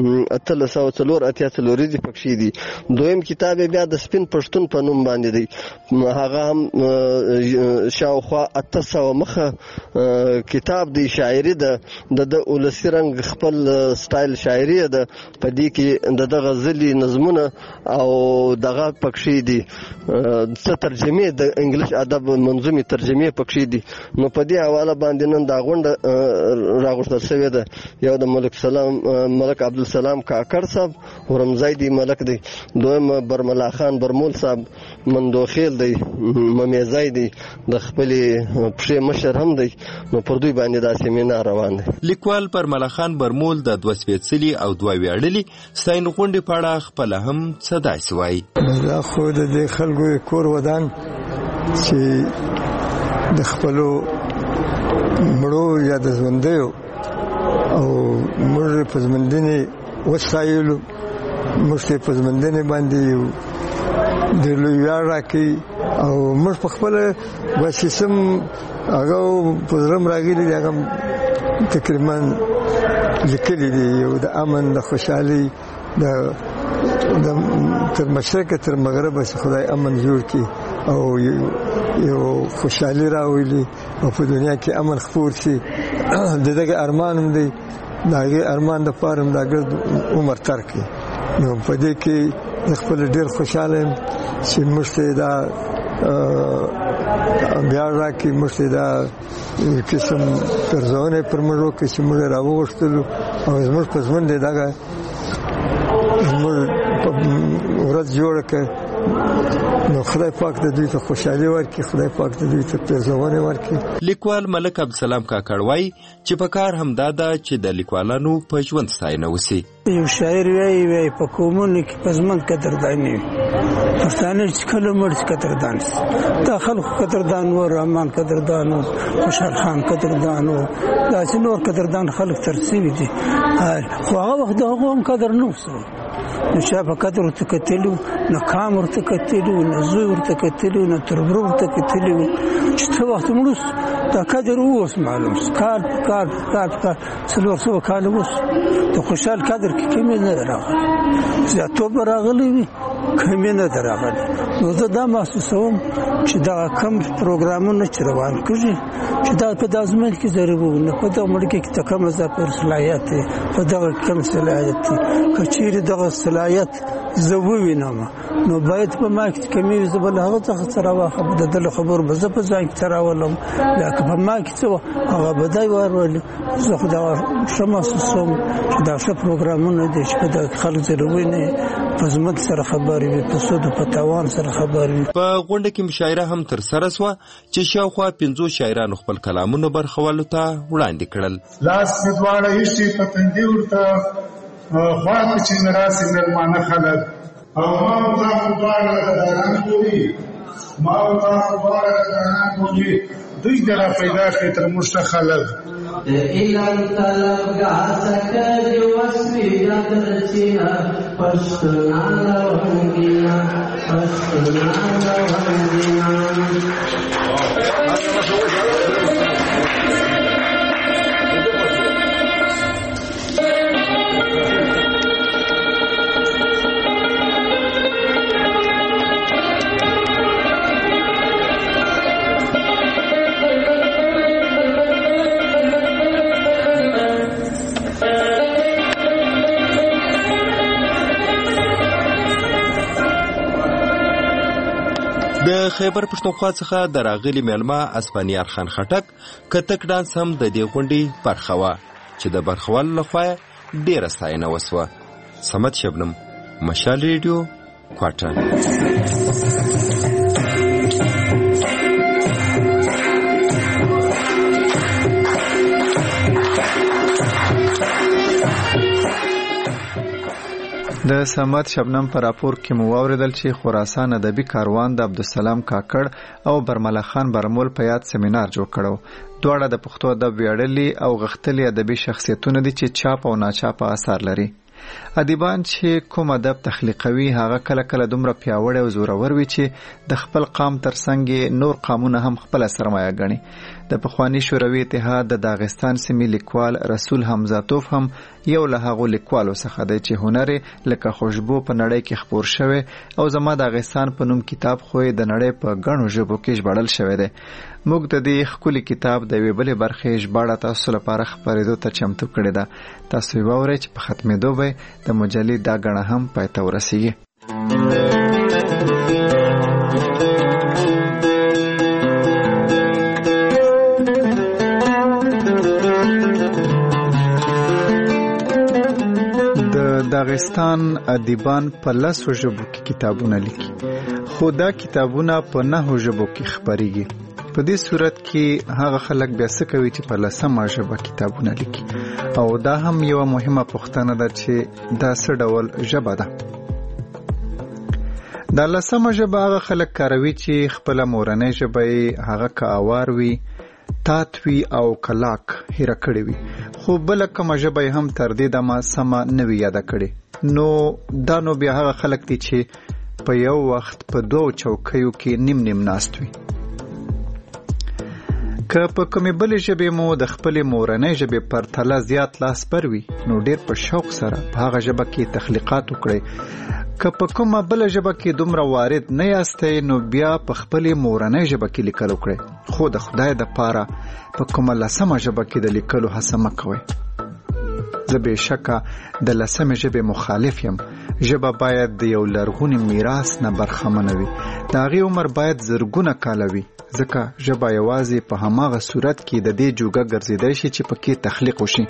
1384 پکښې دي. دویم کتاب بیا د سپین پښتون په نوم باندې دی، هغه هم شاوخوا 800 مخه کتاب دی، شاعري ده، د ولسي رنګ خپل سټایل شاعري ده. په دې کې د غزلي نظمونه او دغه پکښې دي څه ترجمه د انګلیش ادب منظومي ترجمه پکښې دي. نو په دې حواله باندې نن دا غونډه راغوښتل شوې ده. یو د ملک عبدالسلام کاکړ صاحب ورمزی دی ملک دی، دویم برملا خان برمول صاحب مندوخیل دی، ممیزی دی، د خپل پښې مشر هم دی. نو پر دوی باندې دا سیمینار روان دی. لیکوال برملا خان برمول د 2 سپېڅلي او 2 ویاړلي ستاین غونډې په اړه خپل هم څه داسې وایي. دا خو د دې خلکو کور ودان چې د خپلو مړو یا د ژوندیو او موږ په ژوندنې وستایلو، موږ په ژوندنې باندې د لوی ویاړ راکوي او موږ په خپله بسیسم هغه په زړه راغلي دي، هغه تقریبا لیکلي دي. یو د امن، د خوشحالۍ، د تر مشرقه تر مغربه چې خدای امن جوړ کړي او یو خوشحالي راولي او په دنیا کې امن خپور شي. دغه ارمان هم دی، دغه ارمان د پاره هم د عمر تر کې. نو په دې کې خپل ډیر خوشاله یم چې مشته دا بیا راکې مشته دا قسم پرځونه پر مړو کې چې موږ راوغښتلو او زموږ په ژوند دی دغه زموږ ورځ جوړه کړه. نو خدای پاک د دوی ته خوشحالي ورکړي، خدای پاک د دوی ته پرځونه ورکړي. لیکوال ملک عبدالسلام کاکړ وایي چې په کار همدا ده چې د لیکوالانو په ژوند ستاینه وسي. یو شاعر وایي په قومونو کې په ژوند قدردان نه وي، پښتانه چې کله مړ چې قدردان شي. دا خلکو قدردان و، رحمان قدردان و، خوشحال خان قدردان و، داسې نور قدردان خلک تر سوي دي. خو هغه وخت د هغو هم قدر نه وسو، نه چا په قدر ورته کتلي، نه کام ورته کتلي، نه زوی ورته کتلي، نه تربور ورته کتلي. چې څه وخت وروسته دا قدر اوس معلوم شو. کال 400 کاله اوس د خوشحال قدر کې کمی نه راغلی، زیاتوب راغلی وي، کمی نه راغلی. نو زه دا محسوسوم چې دا کم پروګرامونه چې روان کړي چې دا په دازمن کې ضروري نه، په دغه ملک کې کم اضافه صلاحیت دی، په دغه کم صلاحیت دی. که چیرې دغه صلاحیت زه ووینم نو باید په ما کې کمی وي، زه به له هغه څخه څه راواخلم، د ده له خبرو به زه په ځان کې څه راولم. یا که په ما کې څه وه هغه به دی ورولي. زه خو دغه ښه محسوسوم چې دا ښه پروګرامونه دي چې په دغه خلک ضروري نه په ځمکې سره خبر وي، په سود او په تاوان سره خبر وي. په غونډه کې مشاعره هم ترسره شوه چې شاوخوا 50 شاعرانو خپل کلامونه برخوالو ته وړاندې کړل. لاس په دواړه ایشتې په تندي ورته خواته چې راسي مېلمانه خلک او ما او تاسو دواړه لکه داران پورې، ما او تاسو دواړه لکه داران پورې دوی دغه پیدا کړي تر موږ ته خلک. د علم طلبګار څخه دی وسوي درچینه پښتون لوندینا پښتون لوندینا. د خیبر پښتونخوا څخه د راغلي میلمه اسپانیار خان خټک کتک ډانس هم د دې غونډې برخه وه چې د برخوالو لخوا ډېره ستاینه وسوه. صمد شبنم، مشال ریډیو، کوټه. د صمد شبنم پر راپور کې مو واوریدل چې خراسان ادبي کاروان د عبدالسلام کاکړ او برملا خان برمول په یاد سیمینار جوړ کړو. دواړه د پښتو ادب ویاړلي او غښتلي ادبي شخصیتونه دي چې چاپ او ناچاپه اثار لري. ادیبان چې کوم ادب تخلیقوي هغه کله کله دومره پیاوړی او زورور وي چې د خپل قام ترڅنګ نور قامونه هم خپل سرمایه ګڼي. د پخوانی شوروي اتحاد د داغستان سیمې لیکوال رسول حمزاتوف هم یو له هغو لیکوالو څخه دی چې هنر لکه خوشبو په نړۍ کې خپور شوی او زما داغستان په نوم کتاب خو د نړۍ په ګڼو ژبو کې ژباړل شوی دی. موږ د دې ښکلي کتاب د یوې بلې برخې ژباړه تاسو لپاره خپرېدو ته چمتو کړې ده. تاسو یې واورئ چې په ختمېدو به د مجلې دا ګڼه هم پای ته ورسیږي. داغستان ادیبان په 10 ژبو کې کتابونه لیکي، خو دا کتابونه په 9 ژبو کې خپریږي. په دې صورت کې هغه خلک بیا څه کوي چې په 10مه ژبه کتابونه لیکي، او دا هم یو مهمه پوښتنه ده چې دا څه ډول ژبه ده. دا 10مه ژبه هغه خلک کاروي چې خپل مورنۍ ژبه هغه که اوار وي، تاتوي او کلاک هیره کړی وي، خو بل کومه ژبه هم تر دې دمه سمه نه وي یاده کړې. نو دا نو بیا هغه خلک دي چې په یو وخت په 2 چوکیو کې نیم ناست وي. که په کومې بلې ژبې مو د خپلې مورنۍ ژبې پرتله زیات لاس پر وي، نو ډېر په شوق سره په هغه ژبه کې تخلیقات وکړئ. که په کومه بله ژبه کې دومره وارد نه یاستئ، نو بیا په خپلې مورنۍ ژبه کې لیکل وکړئ، خو د خدای دپاره په کومه 10مه ژبه کې د لیکلو هڅه مه کوئ. زه بېشکه د 10مې ژبې مخالف یم. ژبه باید د یو لرغوني میراث نه برخمنه وي، د هغې عمر باید زرګونه کاله وي، ځکه ژبه یوازې په هماغه صورت کې د دې جوګه ګرځېدی شي چې پکې تخلیق وشي.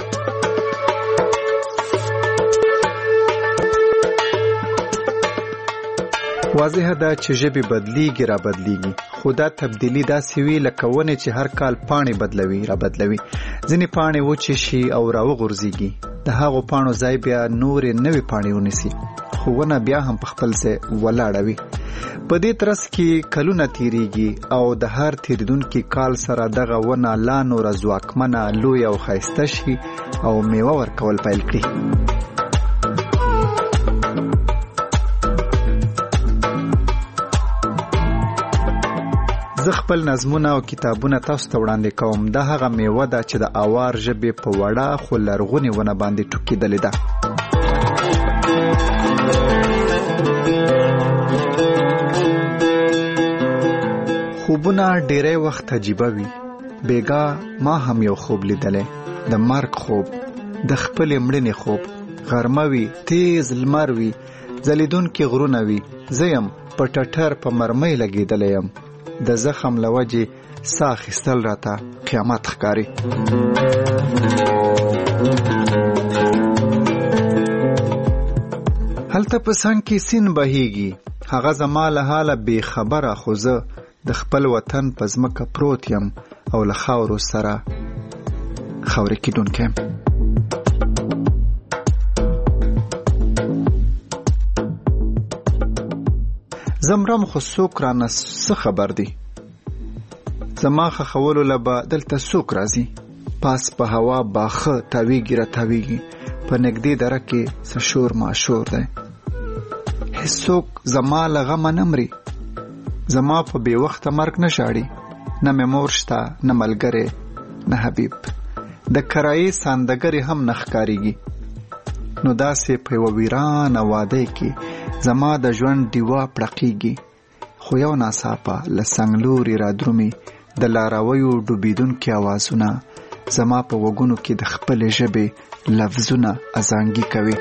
واضحه ده چې ژبې بدلیږي را بدلیږي، خو دا تبدیلی داسې وي لکه ونې چې هر کال پاڼې بدلوي را بدلوي. ځینې پاڼې وچې شي او را وغورځېږي، د هغو پاڼو ځای بیا نورې نوې پاڼې ونیسي، خو ونه بیا هم په خپل ځای ولاړه وي. په دې ترڅ کې کلونه تیریږي او د هر تیریدونکي کال سره دغه ونه لا نوره ځواکمنه، لوی او ښایسته شي او میوه ورکول پیل کړي. زه خپل نظمونه او کتابونه تاسو ته وړاندې کوم. دا هغه میوه ده چې د اوار ژبې په وړه خو لرغونې ونه باندې ټوکېدلې ده. خوبونه ډېری وخت عجیبه وي. بیګا ما هم یو خوب لیدلی، د مرګ خوب، د خپلې مړینې خوب. غرمه وي، تیز لمر وي، ځلیدونکي غرونه وي، زه یم په ټټر په مرمۍ لګېدلی یم. د زخم له وجې ساه اخیستل راته قیامت ښکاري. هلته په څنګ کې سیند بهیږي، هغه زما له حاله بې خبره، خو زه د خپل وطن په ځمکه پروت یم او له خاورو سره خاورې کېدونکی یم. زمرم خو څوک رانه څه خبر دی؟ زما خښولو له به دلته څوک راځي؟ پاس په هوا باخه تاویږي را تاویږي، په نږدې دره کې څه شور ماشور دی. هیڅوک زما له غمه نه مري، زما په بې وخته مرګ نه ژاړي، نه مې مور شته، نه ملګری، نه حبیب، د کرایې ساندګرې هم نه ښکارېږي. نو داسې په یوه ویرانه وادۍ کې زما د ژوند ډیوه پړقېږي، خو یو ناڅاپه له څنګلوري را درومي د لارویو ډوبېدونکي اوازونه زما په وګونو کې د خپلې ژبې لفظونه ازانګي کوي.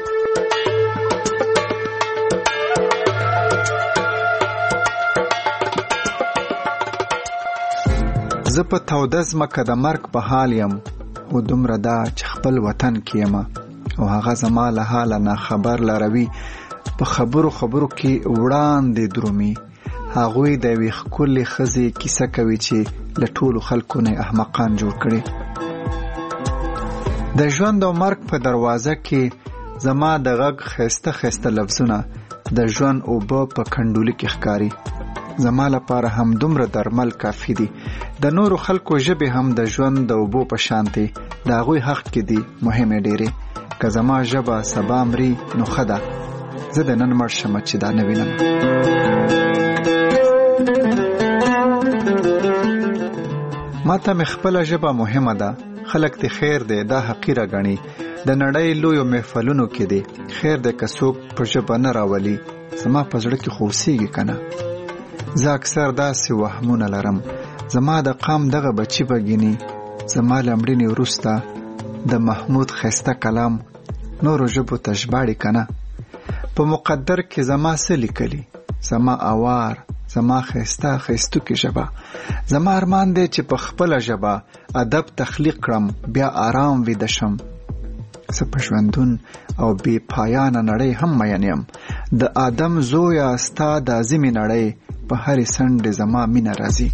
زه په توده ځمکه د مرګ په حال یم، خو دومره ده چې خپل وطن کې یم او هغه زما له حاله ناخبر لاروي په خبرو کې وړاندې درومي. هغوی د یوې ښکلې ښځې کیسه کوي چې له ټولو خلکو نه احمقان جوړ کړي. د ژوند او مرګ په دروازه کې زما د غږ ښایسته ښایسته لفظونه د ژوند اوبه په کنډولي کې ښکاري. زما لپاره هم دومره درمل کافي دي. د نورو خلکو ژبې هم د ژوند د اوبو په شان دي، د هغوی حق کې دي مهمې ډېرې. که زما ژبه سبا مري نو ښه ده، زه د نن مړ شمه چې دا نه وینم. ماته مخبل ژبه مهمه ده، خلک ته خیر دی دا حقیره غني، د نړۍ لوی محفلونو کې دی خیر د کسوک په ژبه نه راولي، زما په زړه کې خوسیږي کنه. زه اکثر داسې وهمونه لرم، زما د قام دغه بچی بګینی، زما لمړینی وروسته د محمود خسته کلام نورو ژبو ته ژباړي کنه. په مقدر کې زما څه لیکلي، زما اوار، زما خسته خستو کې ژبه، زما ارمان دی چې په خپل ژبه ادب تخلیق کړم، بیا آرام ویده شم. زه په ژوندون او بې پایانه نړۍ هم مین یم، د آدم زویه ستا د عظیمې نړۍ په هرې څنډې زما مینه راځي.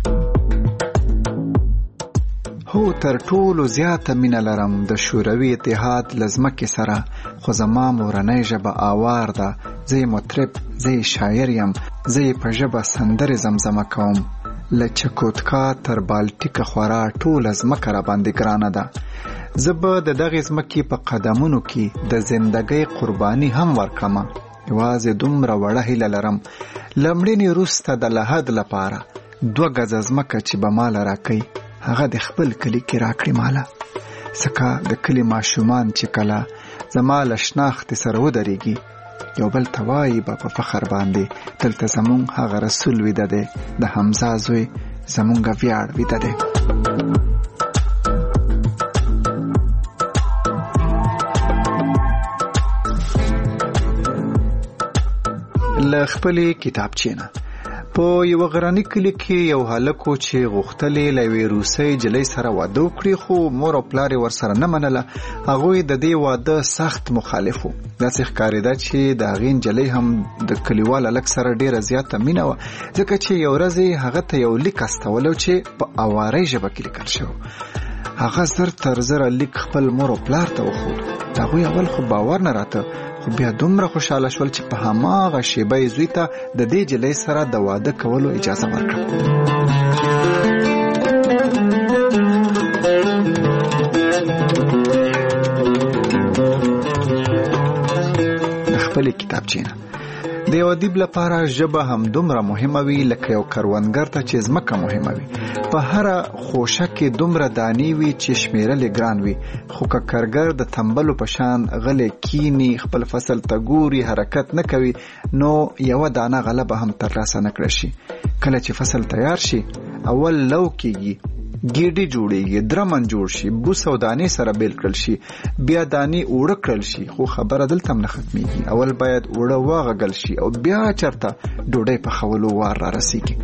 هو تر ټولو زیاته مینه لرم د شوروي اتحاد له ځمکې سره، خو زما مورنۍ ژبه آوار ده، زه یې مطرب، زه یې شاعر یم، زه یې په ژبه سندرې زمزمه کوم. له چکوتکا تر بالټیکه خورا ټوله ځمکه را باندې ګرانه ده. زه به د دغې ځمکې په قدمونو کې د زندګۍ قرباني هم ورکړم. یوازې دومره وړه هیله لرم، لمړینې وروسته د لحد لپاره 2 ګزه ځمکه چې به ماله راکوي، هغه د خپل کلي کې راکړي ماله. ځکه د کلي ماشومان چې کله زما له شناختې سره ودرېږي، یو بل ته وایي به په فخر باندې دلته زمونږ هغه رسول ویده دی، د حمزه زوی زمونږ ویاړ ویده دی. له خپلې کتابچې نه په یو غرني کلي کې یو هلک چې غوښتلې له یوې روسۍ نجلۍ سره واده وکړي، خو مور او پلار یې ورسره نه منله. هغوی د دې واده سخت مخالف وو. داسې ښکارېده چې د هغې نجلۍ هم د کلیوال هلک سره ډېره زیاته مینه وه، ځکه چې یو ورځ یې هغه ته یو لیک استولو چې په اوارۍ ژبه کې لیکل شوی. هغه زر تر زره لیک خپل مور او پلار ته وښود. د هغوی اول خو باور نه راته، خو بیا دومره خوشحاله شول چې په هماغه شیبه یې زوی ته د دې نجلۍ سره د واده کولو اجازه ورکړه. د خپلې کتابچې نه د یو ادیب لپاره ژبه هم دومره مهمه وي لکه یو کروندګر ته چې ځمکه مهمه وي. په هره خوشه کې دومره دانې وي چې شمیرل ګران وي، خو که کارګر د تنبلو په شان غلی کینی، خپل فصل ته ګوري، حرکت نه کوي، نو یوه دانه غله به هم ترلاسه نه کړی شي. کله چې فصل تیار شي، اول لو کېږي، ګیډې جوړېږي، درمن جوړ شي، بوس او دانې سره بیل کړل شي، بیا دانې اوړه کړل شي. خو خبره دلته هم نه ختمېږي، اول باید اوړه واغږل شي او بیا چرته ډوډۍ پخولو وار را رسېږي.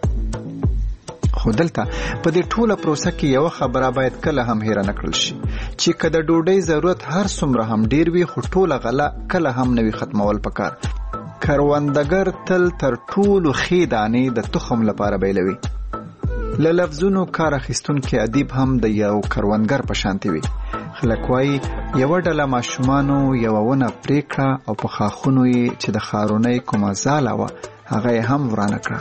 خو دلته په دې ټوله پروسه کې یوه خبره باید کله هم هیره نه کړل شي، چې که د ډوډۍ ضرورت هر څومره هم ډیر وي، خو ټوله غله کله هم نه وي ختمول پکار. کروندګر تل تر ټولو ښې دانې د تخم لپاره بیلوي. له لفظونو کار اخیستونکی ادیب هم د یو کروندګر په شانتي وي. خلک وایي یوه ډله ماشومانو یوه ونه پرې کړه او په خاښونو یې چې د ښارونۍ کومه ځاله وه هغه یې هم ورانه کړه.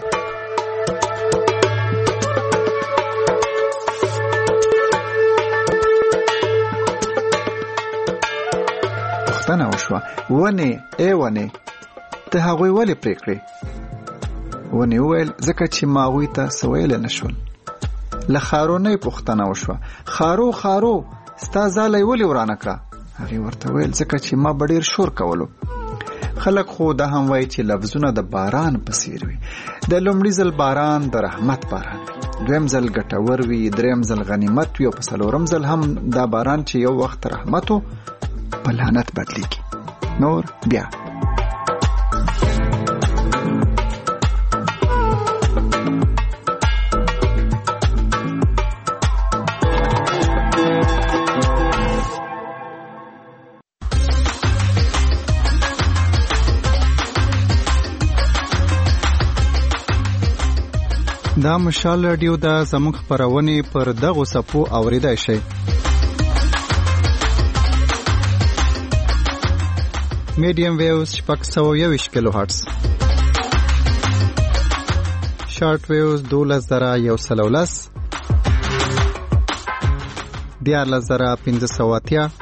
پوښتنه وشوه، ونې ای ونې ته هغوی ولې پرې کړې؟ ونې وویل ځکه چې ما هغوی ته څه ویلی نه شول. له ښارونۍ پوښتنه وشوه، خارو خارو ستا ځاله یې ولې ورانه کړه؟ هغې ورته ویل ځکه چې ما به ډېر شور کولو. خلک خو دا هم وایي چې لفظونه د باران په څیر وي. د لومړي ځل باران د رحمت باران وي، دویم ځل ګټور وي، دریم ځل غنیمت وي، او په څلورم ځل هم دا باران چې یو وخت رحمت و په لعنت بدلیږي. نور بیا دا مشال رادیو دا زموږ خپرونې پر دغو صفحو اوریدای شئ. میډیم ویوز 621 کیلو هرتز، شارټ ویوز 12110، 14580،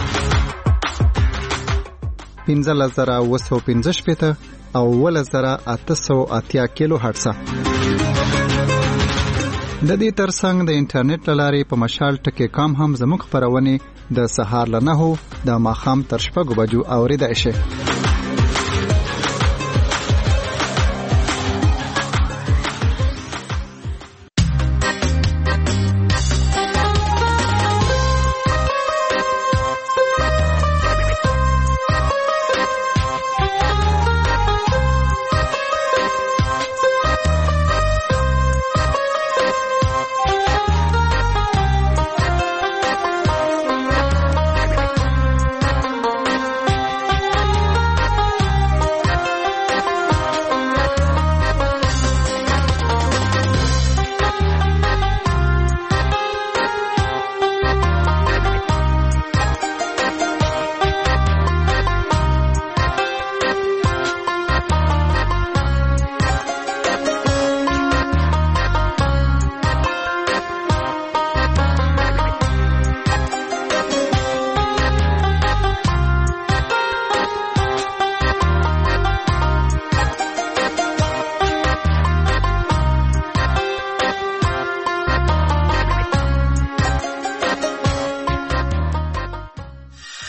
15915 او 11880 کیلو هرتز. د دې ترڅنګ د انټرنیټ لارې په مشال ټکی کام هم زموږ خبرونه د سهار له 9 د ماښام تر 6 بجو اوریدای شي.